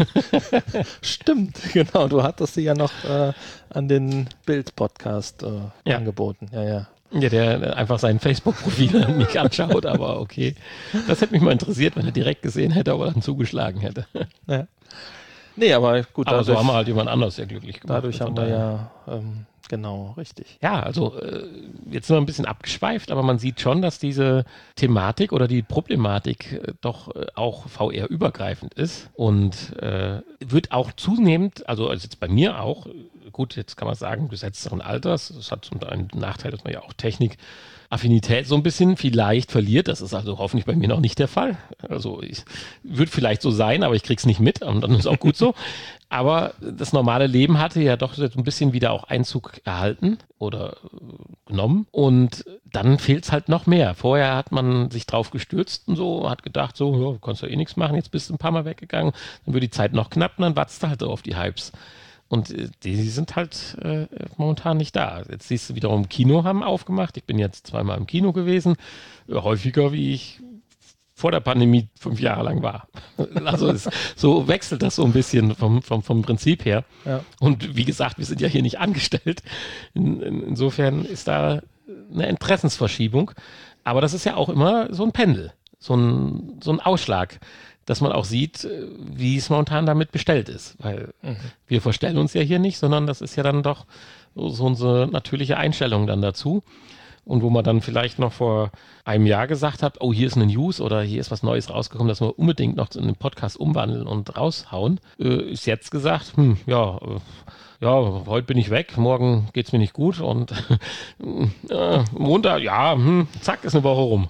Stimmt, genau. Du hattest sie ja noch äh, an den Bild-Podcast äh, Ja. angeboten. Ja, ja. Ja, der einfach sein Facebook-Profil nicht anschaut, aber okay. Das hätte mich mal interessiert, wenn er direkt gesehen hätte, ob er dann zugeschlagen hätte. ja. Nee, aber gut, Aber so dadurch, haben wir halt jemand anders sehr glücklich gemacht. dadurch Von haben wir daher. ja, ähm, genau, richtig. Ja, also äh, jetzt sind wir ein bisschen abgeschweift, aber man sieht schon, dass diese Thematik oder die Problematik äh, doch äh, auch V R-übergreifend ist und äh, wird auch zunehmend, also, also jetzt bei mir auch, gut, jetzt kann man sagen, gesetzteren Alters, das hat zum einen den Nachteil, dass man ja auch Technik Affinität so ein bisschen vielleicht verliert. Das ist also hoffentlich bei mir noch nicht der Fall. Also ich wird vielleicht so sein, aber ich krieg's nicht mit und dann ist auch gut so. Aber das normale Leben hatte ja doch so ein bisschen wieder auch Einzug erhalten oder äh, genommen und dann fehlt's halt noch mehr. Vorher hat man sich drauf gestürzt und so, hat gedacht so, ja, du kannst ja eh nichts machen, jetzt bist du ein paar Mal weggegangen, dann wird die Zeit noch knapp und dann wartest du halt so auf die Hypes. Und äh, die sind halt äh, momentan nicht da. Jetzt siehst du wiederum, Kino haben aufgemacht. Ich bin jetzt zweimal im Kino gewesen, äh, häufiger wie ich vor der Pandemie fünf Jahre lang war. Also es, so wechselt das so ein bisschen vom, vom, vom Prinzip her. Ja. Und wie gesagt, wir sind ja hier nicht angestellt. In, in, insofern ist da eine Interessensverschiebung. Aber das ist ja auch immer so ein Pendel, so ein, so ein Ausschlag, dass man auch sieht, wie es momentan damit bestellt ist. Weil Mhm. wir verstellen uns ja hier nicht, sondern das ist ja dann doch so, so unsere natürliche Einstellung dann dazu. Und wo man dann vielleicht noch vor einem Jahr gesagt hat, oh, hier ist eine News oder hier ist was Neues rausgekommen, das wir unbedingt noch in den Podcast umwandeln und raushauen, äh, ist jetzt gesagt, hm, ja, äh, ja, heute bin ich weg, morgen geht's mir nicht gut und äh, Montag, ja, hm, zack, ist eine Woche rum.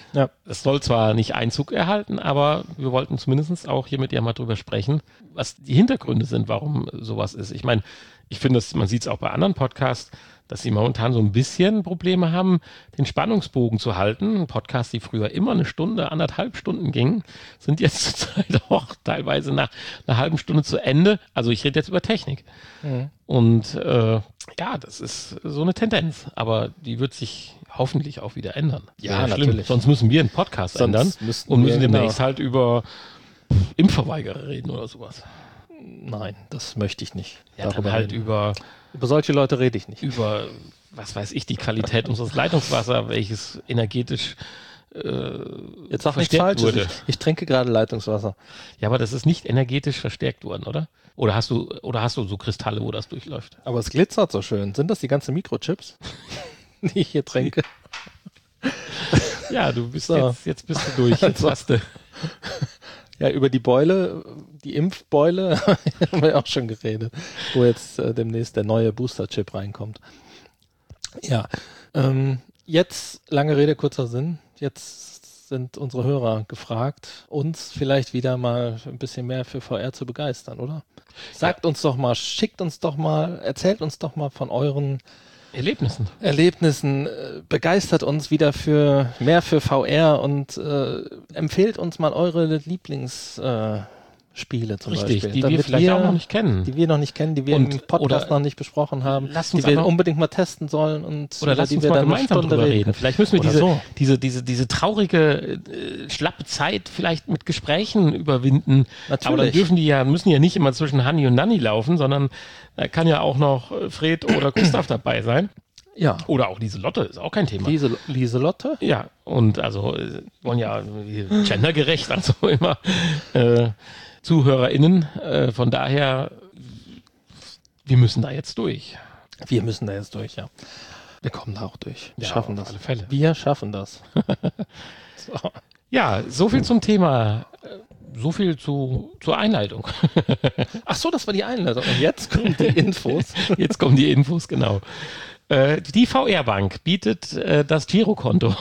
Ja. Es soll zwar nicht Einzug erhalten, aber wir wollten zumindest auch hier mit dir mal drüber sprechen, was die Hintergründe sind, warum sowas ist. Ich meine, ich finde, man sieht es auch bei anderen Podcasts, dass sie momentan so ein bisschen Probleme haben, den Spannungsbogen zu halten. Podcasts, die früher immer eine Stunde, anderthalb Stunden gingen, sind jetzt zurzeit auch teilweise nach einer halben Stunde zu Ende. Also ich rede jetzt über Technik. Mhm. Und äh, ja, das ist so eine Tendenz, aber die wird sich hoffentlich auch wieder ändern. Ja, natürlich. Schlimm. Sonst müssen wir einen Podcast Sonst ändern müssten und müssen wir, demnächst genau. halt über Impfverweigerer reden oder sowas. Nein, das möchte ich nicht. Ja, dann halt reden. über... Über solche Leute rede ich nicht. Über, was weiß ich, die Qualität unseres Leitungswassers, welches energetisch äh, Jetzt sag nichts verstärkt Falsches. wurde. Ich, ich trinke gerade Leitungswasser. Ja, aber das ist nicht energetisch verstärkt worden, oder? Oder hast du, oder hast du so Kristalle, wo das durchläuft? Aber es glitzert so schön. Sind das die ganzen Mikrochips, die ich hier trinke? Ja, du bist So. jetzt, jetzt bist du durch. Jetzt So. hast du. Ja, über die Beule, die Impfbeule haben wir auch schon geredet, wo jetzt äh, demnächst der neue Booster-Chip reinkommt. Ja, ähm, jetzt, lange Rede, kurzer Sinn, jetzt sind unsere Hörer gefragt, uns vielleicht wieder mal ein bisschen mehr für V R zu begeistern, oder? Sagt uns doch mal, schickt uns doch mal, erzählt uns doch mal von euren Erlebnissen. Erlebnissen, äh, begeistert uns wieder für mehr für V R und äh, empfehlt uns mal eure Lieblingsspiele äh, Spiele zum Richtig, Beispiel. die wir damit vielleicht auch noch nicht kennen. Die wir noch nicht kennen, die wir Und- im Podcast oder- noch nicht besprochen haben, Lass die uns wir einfach- unbedingt mal testen sollen und Oder über lass die uns wir mal dann eine gemeinsam Stunde drüber reden. reden. Vielleicht müssen wir Oder diese, so. diese, diese, diese traurige, äh, schlappe Zeit vielleicht mit Gesprächen überwinden. Natürlich. Aber dann dürfen die ja, müssen ja nicht immer zwischen Hanni und Nanni laufen, sondern da kann ja auch noch äh, Fred oder Gustav dabei sein. Ja, Oder auch Lieselotte, ist auch kein Thema. Liese, Lieselotte. Ja, und also äh, wollen ja äh, gendergerecht, also immer äh, ZuhörerInnen. Äh, von daher, wir müssen da jetzt durch. Wir müssen da jetzt durch, ja. Wir kommen da auch durch. Wir Ja, schaffen auf das. alle Fälle. Wir schaffen das. So. Ja, so viel zum Thema, äh, so viel zu, zur Einleitung. Ach so, das war die Einleitung. Und jetzt kommen die Infos. Jetzt kommen die Infos, genau. Äh, die V R-Bank bietet äh, das Girokonto.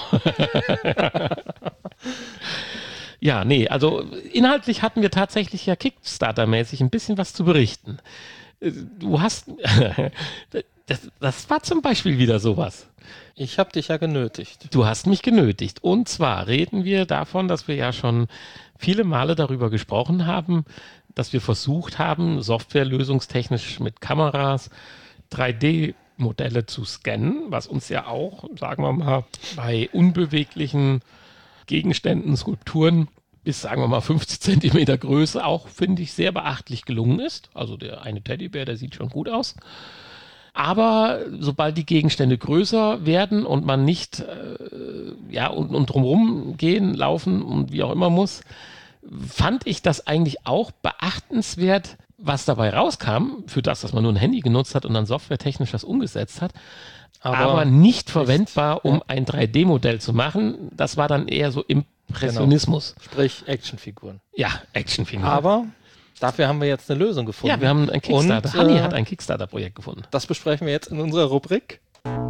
Ja, nee, also inhaltlich hatten wir tatsächlich ja Kickstarter-mäßig ein bisschen was zu berichten. Äh, Du hast, das, das war zum Beispiel wieder sowas. Ich habe dich ja genötigt. Du hast mich genötigt. Und zwar reden wir davon, dass wir ja schon viele Male darüber gesprochen haben, dass wir versucht haben, softwarelösungstechnisch mit Kameras drei D-Modelle zu scannen, was uns ja auch, sagen wir mal, bei unbeweglichen Gegenständen, Skulpturen bis, sagen wir mal, fünfzig Zentimeter Größe auch, finde ich, sehr beachtlich gelungen ist. Also der eine Teddybär, der sieht schon gut aus. Aber sobald die Gegenstände größer werden und man nicht äh, ja, und, und drumherum gehen, laufen und wie auch immer muss, fand ich das eigentlich auch beachtenswert, was dabei rauskam, für das, dass man nur ein Handy genutzt hat und dann softwaretechnisch das umgesetzt hat, aber, aber nicht verwendbar, um ja. ein drei D-Modell zu machen. Das war dann eher so Impressionismus. Sprich Actionfiguren. Ja, Actionfiguren. Aber dafür haben wir jetzt eine Lösung gefunden. Ja, wir haben ein Kickstarter. Und, Hanni äh, hat ein Kickstarter-Projekt gefunden. Das besprechen wir jetzt in unserer Rubrik.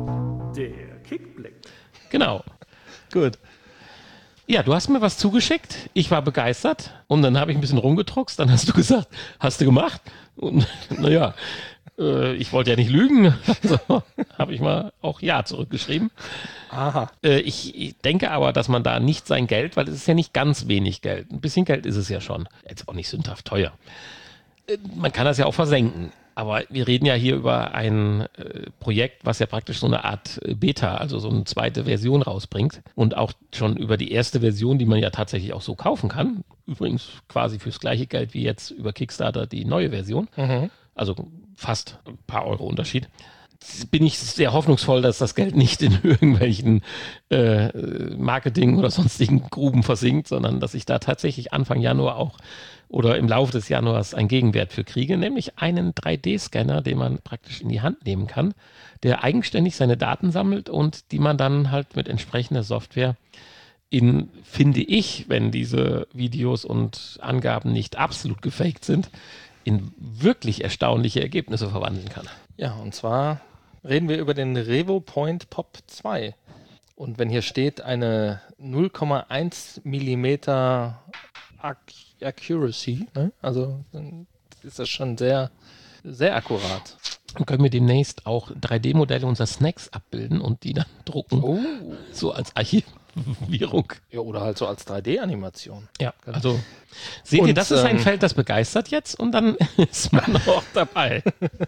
Der Kickblick. Genau. Gut. Ja, du hast mir was zugeschickt, ich war begeistert und dann habe ich ein bisschen rumgedruckst, dann hast du gesagt, hast du gemacht? Und naja, äh, ich wollte ja nicht lügen, also habe ich mal auch Ja zurückgeschrieben. Aha. Äh, ich, ich denke aber, dass man da nicht sein Geld, weil es ist ja nicht ganz wenig Geld, ein bisschen Geld ist es ja schon, jetzt auch nicht sündhaft teuer. Äh, man kann das ja auch versenken. Aber wir reden ja hier über ein äh, Projekt, was ja praktisch so eine Art äh, Beta, also so eine zweite Version rausbringt. Und auch schon über die erste Version, die man ja tatsächlich auch so kaufen kann. Übrigens quasi fürs gleiche Geld wie jetzt über Kickstarter die neue Version. Mhm. Also fast ein paar Euro Unterschied. Bin ich sehr hoffnungsvoll, dass das Geld nicht in irgendwelchen äh, Marketing- oder sonstigen Gruben versinkt, sondern dass ich da tatsächlich Anfang Januar auch oder im Laufe des Januars einen Gegenwert für kriege, nämlich einen drei D-Scanner, den man praktisch in die Hand nehmen kann, der eigenständig seine Daten sammelt und die man dann halt mit entsprechender Software in, finde ich, wenn diese Videos und Angaben nicht absolut gefaked sind, in wirklich erstaunliche Ergebnisse verwandeln kann. Ja, und zwar reden wir über den RevoPoint Pop zwei. Und wenn hier steht, eine null Komma eins Millimeter Ac- Accuracy, ne? Also dann ist das schon sehr, sehr akkurat. Dann können wir demnächst auch drei D-Modelle unserer Snacks abbilden und die dann drucken. Oh. So als Archivierung. Ja, oder halt so als drei D-Animation. Ja, also seht ihr, Und, das ist ein ähm, Feld, das begeistert jetzt und dann ist man auch dabei.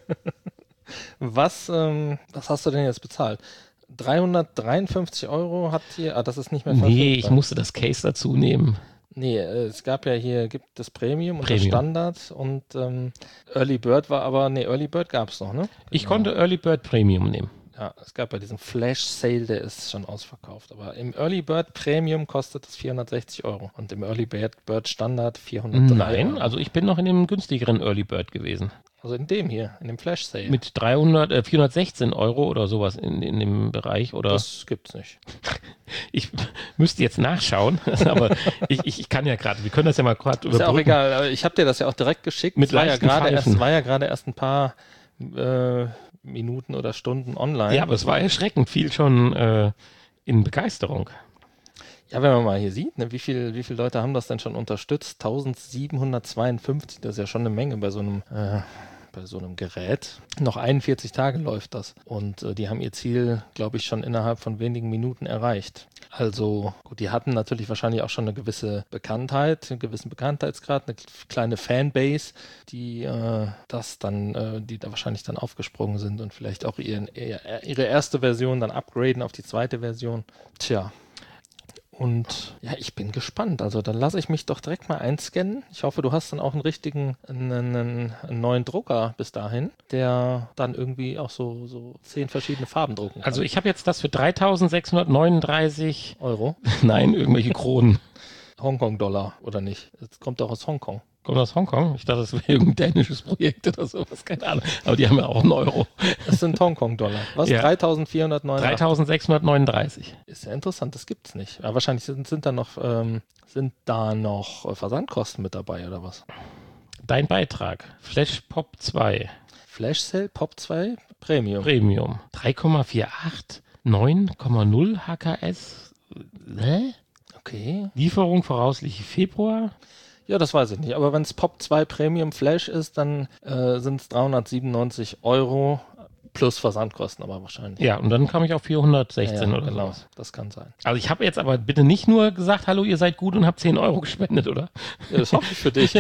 Was, ähm, was hast du denn jetzt bezahlt? dreihundertdreiundfünfzig Euro hat hier, ah, das ist nicht mehr Nee, ich verfügbar. musste das Case dazu nehmen. Nee, äh, es gab ja hier, gibt das Premium und Premium. das Standard und ähm, Early Bird war aber, nee, Early Bird gab es noch, ne? Ich konnte Early Bird Premium nehmen. Ja, es gab ja diesen Flash Sale, der ist schon ausverkauft. Aber im Early Bird Premium kostet es vierhundertsechzig Euro und im Early Bird, Bird Standard vierhundertdrei Nein, Euro. also ich bin noch in dem günstigeren Early Bird gewesen. Also in dem hier, in dem Flash Sale. Mit dreihundert, äh, vierhundertsechzehn Euro oder sowas in, in dem Bereich. Oder Das gibt's nicht. ich müsste jetzt nachschauen, aber ich, ich, ich kann ja gerade, wir können das ja mal gerade Ist ja auch überbrücken. egal, aber ich habe dir das ja auch direkt geschickt. Mit Es war ja leichten gerade Pfeifen. erst, war ja gerade erst ein paar äh, Minuten oder Stunden online. Ja, aber es war erschreckend viel schon äh, in Begeisterung. Ja, wenn man mal hier sieht, ne, wie viel, wie viele Leute haben das denn schon unterstützt? eintausendsiebenhundertzweiundfünfzig, das ist ja schon eine Menge bei so einem, äh, bei so einem Gerät. Noch einundvierzig Tage läuft das. Und äh, die haben ihr Ziel, glaube ich, schon innerhalb von wenigen Minuten erreicht. Also, gut, die hatten natürlich wahrscheinlich auch schon eine gewisse Bekanntheit, einen gewissen Bekanntheitsgrad, eine kleine Fanbase, die äh, das dann, äh, die da wahrscheinlich dann aufgesprungen sind und vielleicht auch ihren, ihre erste Version dann upgraden auf die zweite Version. Tja. Und ja, ich bin gespannt. Also dann lasse ich mich doch direkt mal einscannen. Ich hoffe, du hast dann auch einen richtigen, einen, einen, einen neuen Drucker bis dahin, der dann irgendwie auch so, so zehn verschiedene Farben drucken kann. Also ich habe jetzt das für dreitausendsechshundertneununddreißig, Euro, nein, irgendwelche Kronen. Hongkong-Dollar oder nicht? Das kommt doch aus Hongkong. Kommt aus Hongkong? Ich dachte, das wäre irgendein dänisches Projekt oder sowas, keine Ahnung. Aber die haben ja auch einen Euro. Das sind Hongkong-Dollar. Was? Ja. dreitausendvierhundertneunundachtzig? dreitausendsechshundertneununddreißig. Ist ja interessant, das gibt's nicht. Ja, wahrscheinlich sind, sind da noch, ähm, sind da noch äh, Versandkosten mit dabei oder was? Dein Beitrag. Flash Pop zwei. Flash Sale Pop zwei Premium. Premium. drei Komma achtundvierzig, neun Komma null H K S. Hä? Okay. Lieferung voraussichtlich Februar. Ja, das weiß ich nicht. Aber wenn es Pop zwei Premium Flash ist, dann äh, sind es dreihundertsiebenundneunzig Euro plus Versandkosten, aber wahrscheinlich. Ja, und dann kam ich auf vierhundertsechzehn ja, oder genau. sowas. Das kann sein. Also ich habe jetzt aber bitte nicht nur gesagt, hallo, ihr seid gut und habt zehn Euro gespendet, oder? Ja, das hoffe ich für dich.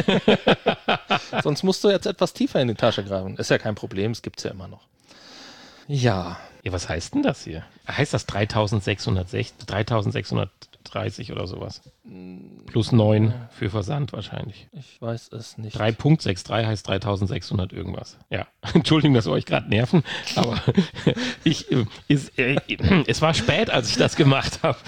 Sonst musst du jetzt etwas tiefer in die Tasche greifen. Ist ja kein Problem, es gibt es ja immer noch. Ja. Ja, was heißt denn das hier? Heißt das dreitausendsechshundertsechzig, dreitausendsechshundertdreißig oder sowas? Plus neun für Versand wahrscheinlich. Ich weiß es nicht. drei Komma sechsundsechzig heißt dreitausendsechshundert irgendwas. Ja, Entschuldigung, dass wir euch gerade nerven, aber ich, äh, ist, äh, es war spät, als ich das gemacht habe.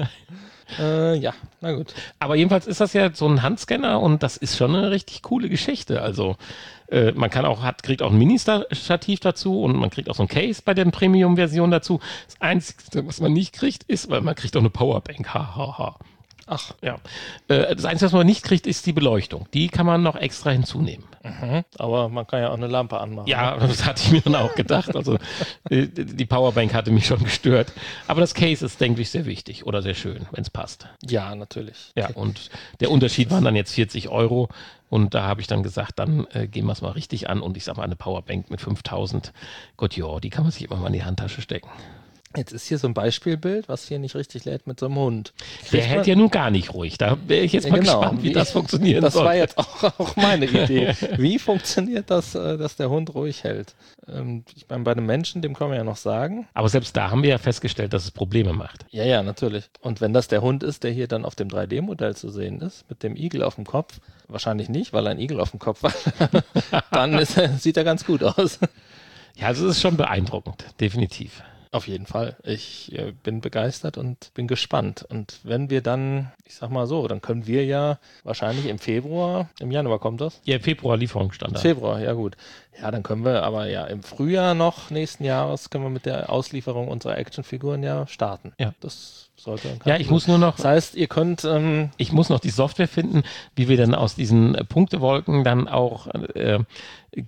Äh, ja, na gut. Aber jedenfalls ist das ja so ein Handscanner und das ist schon eine richtig coole Geschichte. Also äh, man kann auch, hat, kriegt auch ein Mini-Stativ dazu und man kriegt auch so ein Case bei der Premium-Version dazu. Das Einzige, was man nicht kriegt, ist, weil man kriegt auch eine Powerbank. Ha, ha, ha. Ach, Ja. Äh, das Einzige, was man nicht kriegt, ist die Beleuchtung. Die kann man noch extra hinzunehmen. mhm. Aber man kann ja auch eine Lampe anmachen. Ja, das hatte ich mir dann auch gedacht. Also äh, die Powerbank hatte mich schon gestört. Aber das Case ist, denke ich, sehr wichtig oder sehr schön, wenn es passt. Ja, natürlich. Ja, und der Unterschied waren dann jetzt vierzig Euro. Und da habe ich dann gesagt, dann äh, gehen wir es mal richtig an. Und ich sage mal, eine Powerbank mit fünftausend, Gott ja, die kann man sich immer mal in die Handtasche stecken. Jetzt ist hier so ein Beispielbild, was hier nicht richtig lädt mit so einem Hund. Der Kriegt hält man- ja nun gar nicht ruhig. Da wäre ich jetzt mal Genau. gespannt, wie, Wie- das funktionieren Das soll. war jetzt auch, auch meine Idee. Wie funktioniert das, äh, dass der Hund ruhig hält? Ähm, Ich meine, bei einem Menschen, dem kann man ja noch sagen. Aber selbst da haben wir ja festgestellt, dass es Probleme macht. Ja, ja, natürlich. Und wenn das der Hund ist, der hier dann auf dem drei D Modell zu sehen ist, mit dem Igel auf dem Kopf, wahrscheinlich nicht, weil er ein Igel auf dem Kopf hat, dann ist, er- sieht er ganz gut aus. Ja, also es ist schon beeindruckend, definitiv. Auf jeden Fall. Ich äh, bin begeistert und bin gespannt. Und wenn wir dann, ich sag mal so, dann können wir ja wahrscheinlich im Februar, im Januar kommt das? Ja, Februar Lieferungsstandard. Februar, ja gut. Ja, dann können wir aber ja im Frühjahr noch nächsten Jahres können wir mit der Auslieferung unserer Actionfiguren ja starten. Ja. Das sollte dann Ja, ich muss nur noch, Das heißt, ihr könnt, ähm, ich muss noch die Software finden, wie wir dann aus diesen äh, Punktewolken dann auch äh,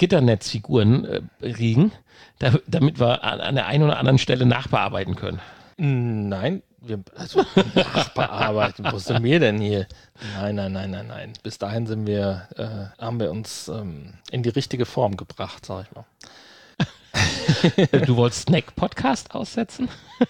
Gitternetzfiguren äh, kriegen, da, damit wir an, an der einen oder anderen Stelle nachbearbeiten können. Nein, wir, also nachbearbeiten, wo sind wir denn hier? Nein, nein, nein, nein, nein. Bis dahin sind wir, äh, haben wir uns ähm, in die richtige Form gebracht, sag ich mal. Du wolltest Snack-Podcast aussetzen?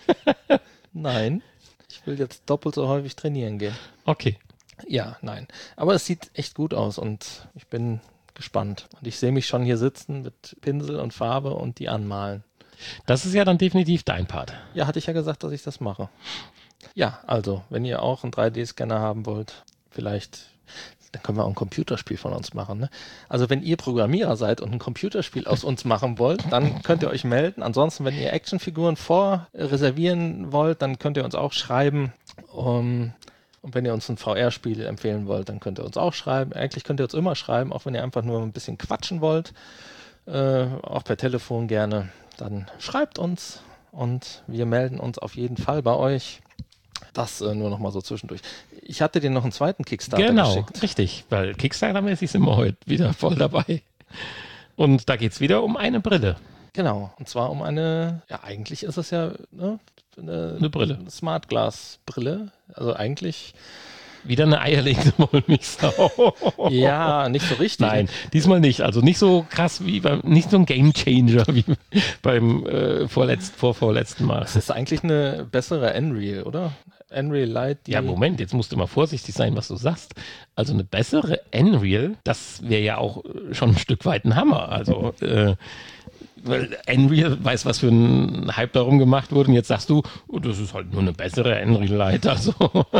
Nein, ich will jetzt doppelt so häufig trainieren gehen. Okay. Ja, nein. Aber es sieht echt gut aus und ich bin gespannt. Und ich sehe mich schon hier sitzen mit Pinsel und Farbe und die anmalen. Das ist ja dann definitiv dein Part. Ja, hatte ich ja gesagt, dass ich das mache. Ja, also, wenn ihr auch einen drei D-Scanner haben wollt, vielleicht, dann können wir auch ein Computerspiel von uns machen. Ne? Also, wenn ihr Programmierer seid und ein Computerspiel aus uns machen wollt, dann könnt ihr euch melden. Ansonsten, wenn ihr Actionfiguren vorreservieren wollt, dann könnt ihr uns auch schreiben. Um, und wenn ihr uns ein V R-Spiel empfehlen wollt, dann könnt ihr uns auch schreiben. Eigentlich könnt ihr uns immer schreiben, auch wenn ihr einfach nur ein bisschen quatschen wollt. Äh, auch per Telefon gerne. Dann schreibt uns und wir melden uns auf jeden Fall bei euch. Das äh, nur noch mal so zwischendurch. Ich hatte dir noch einen zweiten Kickstarter genau, geschickt. Genau, richtig, weil Kickstarter-mäßig sind wir heute wieder voll dabei. Und da geht es wieder um eine Brille. Genau, und zwar um eine, ja eigentlich ist es ja ne, eine, eine Brille. Eine Smart Glass Brille. Also eigentlich... Wieder eine eierlegende Wollmilchsau. Ja, nicht so richtig. Nein, diesmal nicht. Also nicht so krass wie beim, nicht so ein Gamechanger wie beim äh, vorletzt, vorvorletzten Mal. Das ist eigentlich eine bessere Nreal, oder? Nreal Lite. Ja, Moment, jetzt musst du mal vorsichtig sein, was du sagst. Also eine bessere Nreal, das wäre ja auch schon ein Stück weit ein Hammer. Also äh, weil Nreal weiß, was für ein Hype darum gemacht wurde und jetzt sagst du, oh, das ist halt nur eine bessere Nreal Lite. Also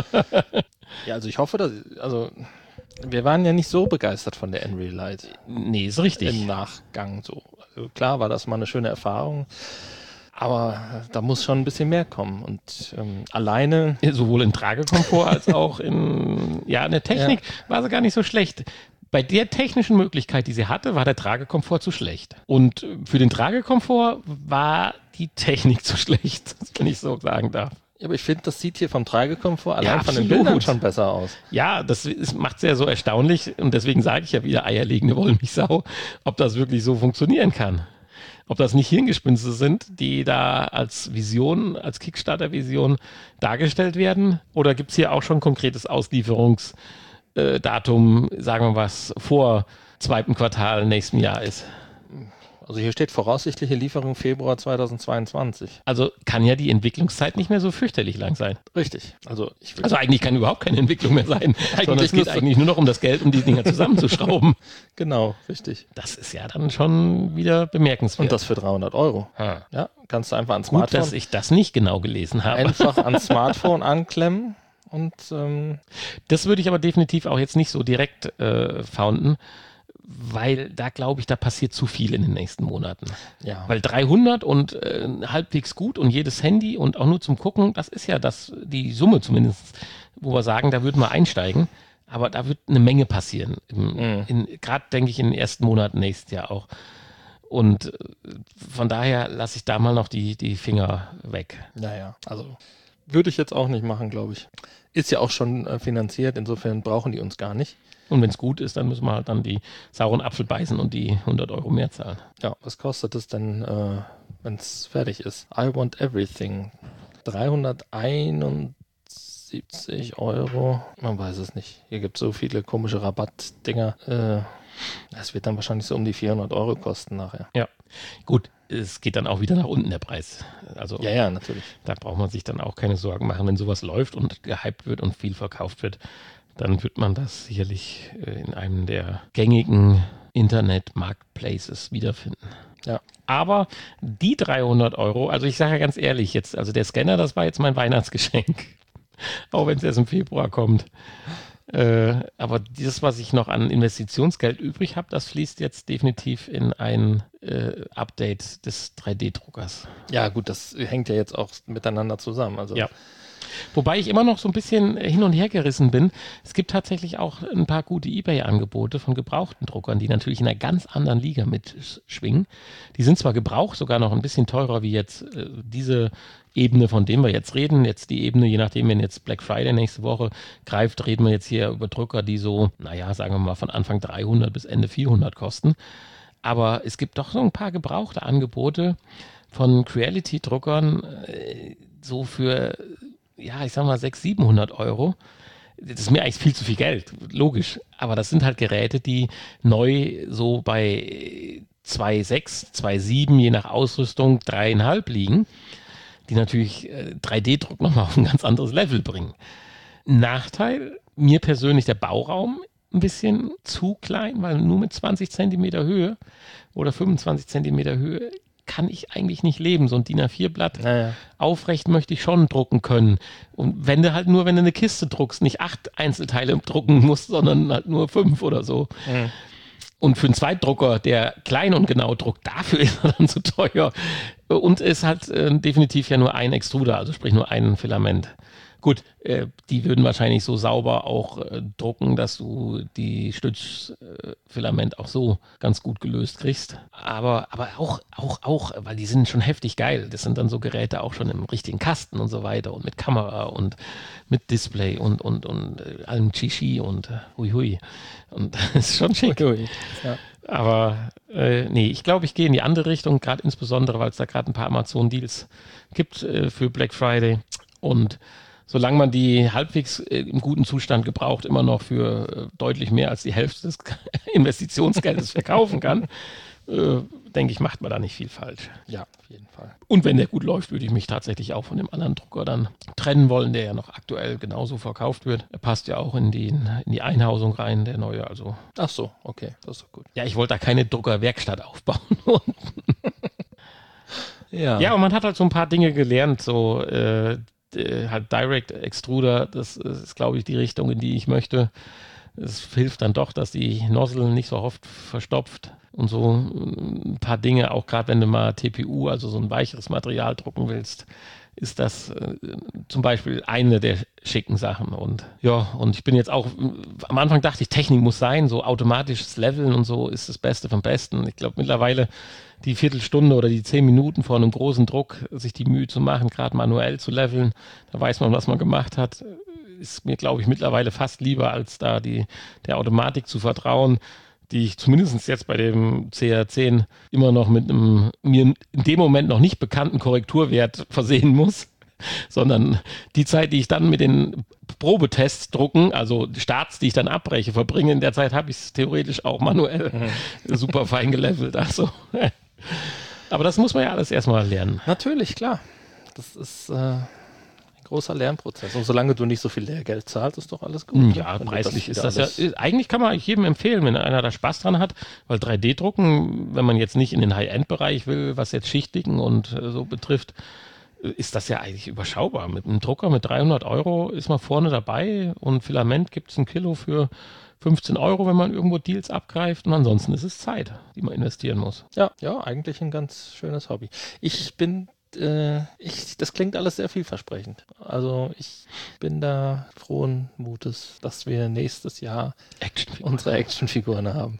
ja, also ich hoffe, dass, also wir waren ja nicht so begeistert von der Nreal Lite. Nee, ist richtig. Im Nachgang so. Also klar war das mal eine schöne Erfahrung, aber da muss schon ein bisschen mehr kommen und ähm, alleine... Sowohl in Tragekomfort als auch in, ja, in der Technik ja. war sie gar nicht so schlecht. Bei der technischen Möglichkeit, die sie hatte, war der Tragekomfort zu schlecht. Und für den Tragekomfort war die Technik zu schlecht, wenn ich so sagen darf. Ja, aber ich finde, das sieht hier vom Tragekomfort allein ja, von den Bildern schon besser aus. Ja, das macht es ja so erstaunlich und deswegen sage ich ja wieder eierlegende Wollmilchsau, ob das wirklich so funktionieren kann. Ob das nicht Hirngespinste sind, die da als Vision, als Kickstarter-Vision dargestellt werden oder gibt es hier auch schon konkretes Auslieferungsdatum, sagen wir was, vor zweiten Quartal nächsten Jahr ist? Also hier steht voraussichtliche Lieferung Februar zweitausendzweiundzwanzig. Also kann ja die Entwicklungszeit nicht mehr so fürchterlich lang sein. Richtig. Also, ich will also eigentlich kann überhaupt keine Entwicklung mehr sein. Sondern es geht eigentlich nur noch um das Geld, um die Dinger zusammenzuschrauben. Genau, richtig. Das ist ja dann schon wieder bemerkenswert. Und das für dreihundert Euro. Ha. Ja, kannst du einfach ans Gut, Smartphone... dass ich das nicht genau gelesen habe. Einfach ans Smartphone anklemmen und... Ähm das würde ich aber definitiv auch jetzt nicht so direkt äh, founden. Weil da glaube ich, da passiert zu viel in den nächsten Monaten. Ja. Weil dreihundert und äh, halbwegs gut und jedes Handy und auch nur zum Gucken, das ist ja das, die Summe zumindest, wo wir sagen, da würden wir einsteigen. Aber da wird eine Menge passieren. Mhm. Gerade denke ich in den ersten Monaten nächstes Jahr auch. Und äh, von daher lasse ich da mal noch die, die Finger weg. Naja, also würde ich jetzt auch nicht machen, glaube ich. Ist ja auch schon äh, finanziert, insofern brauchen die uns gar nicht. Und wenn es gut ist, dann müssen wir halt dann die sauren Apfel beißen und die hundert Euro mehr zahlen. Ja, was kostet es denn, äh, wenn es fertig ist? I want everything. dreihunderteinundsiebzig Euro. Man weiß es nicht. Hier gibt es so viele komische Rabattdinger. Äh, das wird dann wahrscheinlich so um die vierhundert Euro kosten nachher. Ja, gut. Es geht dann auch wieder nach unten der Preis. Also ja, ja, natürlich. Da braucht man sich dann auch keine Sorgen machen, wenn sowas läuft und gehypt wird und viel verkauft wird. Dann wird man das sicherlich in einem der gängigen Internet-Marketplaces wiederfinden. Ja. Aber die dreihundert Euro, also ich sage ja ganz ehrlich jetzt, also der Scanner, das war jetzt mein Weihnachtsgeschenk. Auch wenn es erst im Februar kommt. Äh, aber dieses, was ich noch an Investitionsgeld übrig habe, das fließt jetzt definitiv in ein äh, Update des drei D-Druckers. Ja gut, das hängt ja jetzt auch miteinander zusammen. Also ja. Wobei ich immer noch so ein bisschen hin und her gerissen bin. Es gibt tatsächlich auch ein paar gute eBay-Angebote von gebrauchten Druckern, die natürlich in einer ganz anderen Liga mitschwingen. Die sind zwar gebraucht, sogar noch ein bisschen teurer wie jetzt äh, diese Ebene, von dem wir jetzt reden. Jetzt die Ebene, je nachdem, wenn jetzt Black Friday nächste Woche greift, reden wir jetzt hier über Drucker, die so, naja, sagen wir mal von Anfang dreihundert bis Ende vierhundert kosten. Aber es gibt doch so ein paar gebrauchte Angebote von Creality-Druckern, äh, so für, ja, ich sag mal sechshundert, siebenhundert Euro. Das ist mir eigentlich viel zu viel Geld, logisch. Aber das sind halt Geräte, die neu so bei zwei Komma sechs, zwei Komma sieben, je nach Ausrüstung drei Komma fünf liegen, die natürlich drei D-Druck nochmal auf ein ganz anderes Level bringen. Nachteil, mir persönlich der Bauraum ein bisschen zu klein, weil nur mit zwanzig Zentimeter Höhe oder fünfundzwanzig Zentimeter Höhe kann ich eigentlich nicht leben. So ein D I N A vier Blatt naja. aufrecht möchte ich schon drucken können. Und wenn du halt nur, wenn du eine Kiste druckst, nicht acht Einzelteile drucken musst, sondern halt nur fünf oder so. Mhm. Und für einen Zweitdrucker, der klein und genau druckt, dafür ist er dann zu teuer. Und ist halt äh, definitiv ja nur ein Extruder, also sprich nur ein Filament. Gut, äh, die würden wahrscheinlich so sauber auch äh, drucken, dass du die Stützfilament äh, auch so ganz gut gelöst kriegst. Aber, aber auch, auch, auch, weil die sind schon heftig geil. Das sind dann so Geräte auch schon im richtigen Kasten und so weiter und mit Kamera und mit Display und, und, und äh, allem Chichi und äh, hui hui. Und das ist schon schick. Hui, hui. Ja. Aber äh, nee, ich glaube, ich gehe in die andere Richtung, gerade insbesondere, weil es da gerade ein paar Amazon-Deals gibt äh, für Black Friday. Und solange man die halbwegs äh, im guten Zustand gebraucht immer noch für äh, deutlich mehr als die Hälfte des Investitionsgeldes verkaufen kann, äh, denke ich, macht man da nicht viel falsch. Ja, auf jeden Fall. Und wenn der gut läuft, würde ich mich tatsächlich auch von dem anderen Drucker dann trennen wollen, der ja noch aktuell genauso verkauft wird. Er passt ja auch in die, in die Einhausung rein, der neue. Also. Ach so, okay, das ist doch gut. Ja, ich wollte da keine Druckerwerkstatt aufbauen. ja. ja, und man hat halt so ein paar Dinge gelernt, so äh, halt Direct Extruder, das ist, glaube ich, die Richtung, in die ich möchte. Es hilft dann doch, dass die Nozzle nicht so oft verstopft und so ein paar Dinge, auch gerade wenn du mal T P U, also so ein weicheres Material drucken willst, ist das äh, zum Beispiel eine der schicken Sachen. Und ja, und ich bin jetzt auch, am Anfang dachte ich, Technik muss sein, so automatisches Leveln und so ist das Beste vom Besten. Ich glaube mittlerweile die Viertelstunde oder die zehn Minuten vor einem großen Druck, sich die Mühe zu machen, gerade manuell zu leveln, da weiß man, was man gemacht hat, ist mir, glaube ich, mittlerweile fast lieber, als da die der Automatik zu vertrauen, die ich zumindest jetzt bei dem C R zehn immer noch mit einem mir in dem Moment noch nicht bekannten Korrekturwert versehen muss, sondern die Zeit, die ich dann mit den Probetests drucken, also Starts, die ich dann abbreche, verbringe, in der Zeit habe ich es theoretisch auch manuell mhm. super fein gelevelt. Also. Aber das muss man ja alles erstmal lernen. Natürlich, klar. Das ist äh, ein großer Lernprozess. Und solange du nicht so viel Lehrgeld zahlst, ist doch alles gut. Ja, ne? Preislich das ist das ja. Eigentlich kann man jedem empfehlen, wenn einer da Spaß dran hat, weil drei D-Drucken, wenn man jetzt nicht in den High-End-Bereich will, was jetzt Schichtdicken und äh, so betrifft, ist das ja eigentlich überschaubar. Mit einem Drucker mit dreihundert Euro ist man vorne dabei und Filament gibt es ein Kilo für fünfzehn Euro, wenn man irgendwo Deals abgreift, und ansonsten ist es Zeit, die man investieren muss. Ja, ja, eigentlich ein ganz schönes Hobby. Ich bin, äh, ich, das klingt alles sehr vielversprechend. Also ich bin da frohen Mutes, dass wir nächstes Jahr Actionfiguren. unsere Actionfiguren haben.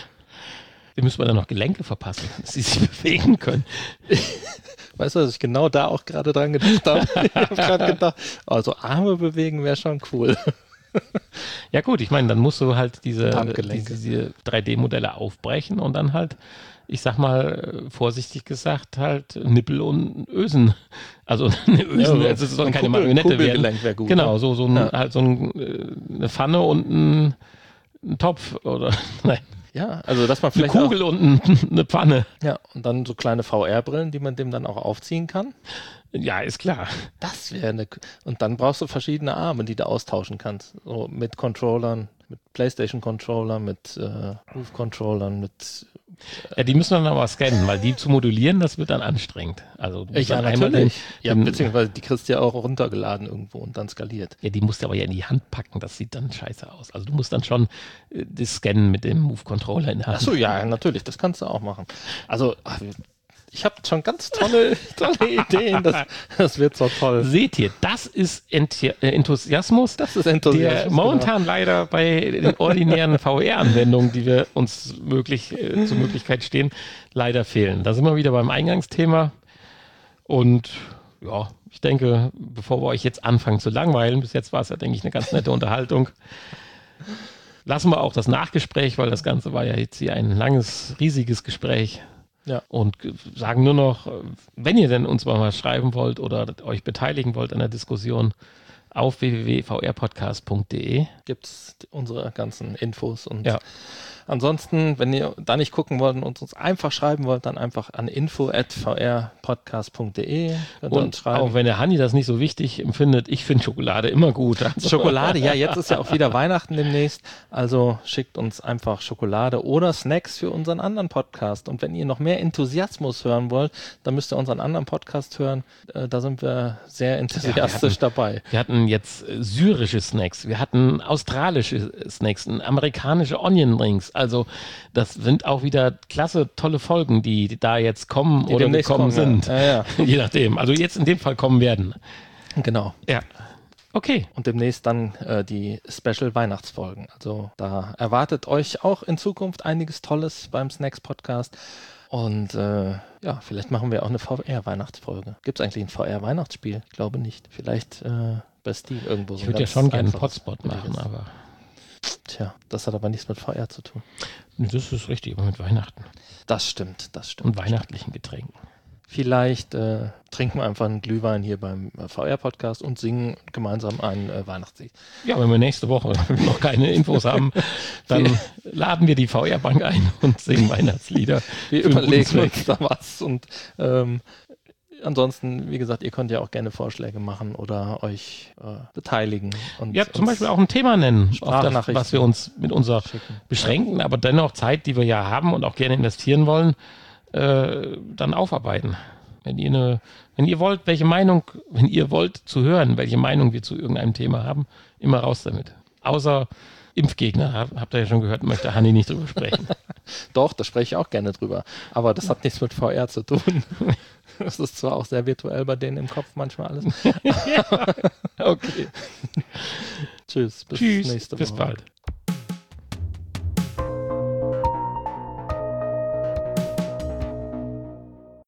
Dem müssen wir dann noch Gelenke verpassen, dass sie sich bewegen können. Weißt du, dass ich genau da auch gerade dran gedacht habe? Ich habe gerade gedacht, also Arme bewegen wäre schon cool. Ja gut, ich meine, dann musst du halt diese, diese, diese drei D-Modelle aufbrechen und dann halt, ich sag mal, vorsichtig gesagt, halt Nippel und Ösen. Also eine Ösen, ja, also es soll keine Kugel, Marionette werden. Wär gut, genau, ne? so, so ein, ja. halt so ein, eine Pfanne und ein, ein Topf oder nein. Ja, also dass man vielleicht eine Kugel auch, und ein, eine Pfanne. Ja, und dann so kleine V R-Brillen, die man dem dann auch aufziehen kann. Ja, ist klar. Das wäre eine. Und dann brauchst du verschiedene Arme, die du austauschen kannst. So mit Controllern, mit PlayStation-Controllern, mit äh, Move-Controllern, mit. Äh ja, die müssen wir dann aber scannen, weil die zu modulieren, das wird dann anstrengend. Also ja, dann natürlich. Den, ja, beziehungsweise die kriegst du ja auch runtergeladen irgendwo und dann skaliert. Ja, die musst du aber ja in die Hand packen, das sieht dann scheiße aus. Also du musst dann schon äh, das Scannen mit dem Move-Controller in der Hand. Achso, ja, natürlich, das kannst du auch machen. Also, ach, ich habe schon ganz tolle, tolle Ideen. Das, das wird so toll. Seht ihr, das ist Enthi- äh, Enthusiasmus. Das ist Enthusiasmus. Der momentan genau. leider bei den ordinären V R-Anwendungen, die wir uns möglich, äh, zur Möglichkeit stehen, leider fehlen. Da sind wir wieder beim Eingangsthema. Und ja, ich denke, bevor wir euch jetzt anfangen zu langweilen, bis jetzt war es ja, denke ich, eine ganz nette Unterhaltung. Lassen wir auch das Nachgespräch, weil das Ganze war ja jetzt hier ein langes, riesiges Gespräch. Ja. Und sagen nur noch, wenn ihr denn uns mal was schreiben wollt oder euch beteiligen wollt an der Diskussion, auf w w w punkt v r podcast punkt d e gibt es unsere ganzen Infos. Und ja. ansonsten, wenn ihr da nicht gucken wollt und uns einfach schreiben wollt, dann einfach an info at v r podcast punkt d e und uns schreiben. Auch wenn der Hanni das nicht so wichtig empfindet, ich finde Schokolade immer gut. Also. Schokolade, ja, jetzt ist ja auch wieder Weihnachten demnächst, also schickt uns einfach Schokolade oder Snacks für unseren anderen Podcast. Und wenn ihr noch mehr Enthusiasmus hören wollt, dann müsst ihr unseren anderen Podcast hören. Äh, da sind wir sehr enthusiastisch ja, wir hatten, dabei. Wir hatten jetzt äh, syrische Snacks, wir hatten australische Snacks, amerikanische Onion Rings. Also das sind auch wieder klasse, tolle Folgen, die, die da jetzt kommen die oder gekommen kommen, sind. Ja. Ja, ja. Je nachdem. Also jetzt in dem Fall kommen werden. Genau. Ja. Okay. Und demnächst dann äh, die Special-Weihnachtsfolgen. Also da erwartet euch auch in Zukunft einiges Tolles beim Snacks-Podcast. Und äh, ja, vielleicht machen wir auch eine V R-Weihnachtsfolge. Gibt es eigentlich ein V R-Weihnachtsspiel? Ich glaube nicht. Vielleicht äh, bei Steam irgendwo. Ich würde ja schon gerne einen Potspot machen, aber... Tja, das hat aber nichts mit V R zu tun. Das ist richtig, aber mit Weihnachten. Das stimmt, das stimmt. Und weihnachtlichen Getränken. Vielleicht äh, trinken wir einfach einen Glühwein hier beim äh, V R-Podcast und singen gemeinsam ein äh, Weihnachtslied. Ja, wenn wir nächste Woche noch keine Infos haben, dann laden wir die V R-Bank ein und singen Weihnachtslieder. Wir überlegen uns da was und ähm, ansonsten, wie gesagt, ihr könnt ja auch gerne Vorschläge machen oder euch äh, beteiligen. Und ja, zum Beispiel auch ein Thema nennen, auf das, Sprachnachrichten was wir uns mit unserer schicken. beschränkten, aber dennoch Zeit, die wir ja haben und auch gerne investieren wollen, äh, dann aufarbeiten. Wenn ihr, eine, wenn ihr wollt, welche Meinung, wenn ihr wollt zu hören, welche Meinung wir zu irgendeinem Thema haben, immer raus damit. Außer Impfgegner, habt ihr ja schon gehört, möchte Hanni nicht drüber sprechen. Doch, da spreche ich auch gerne drüber. Aber das hat nichts mit V R zu tun. Das ist zwar auch sehr virtuell bei denen im Kopf manchmal alles. Ja, okay. Tschüss, bis Tschüss, nächste Woche. Bis bald.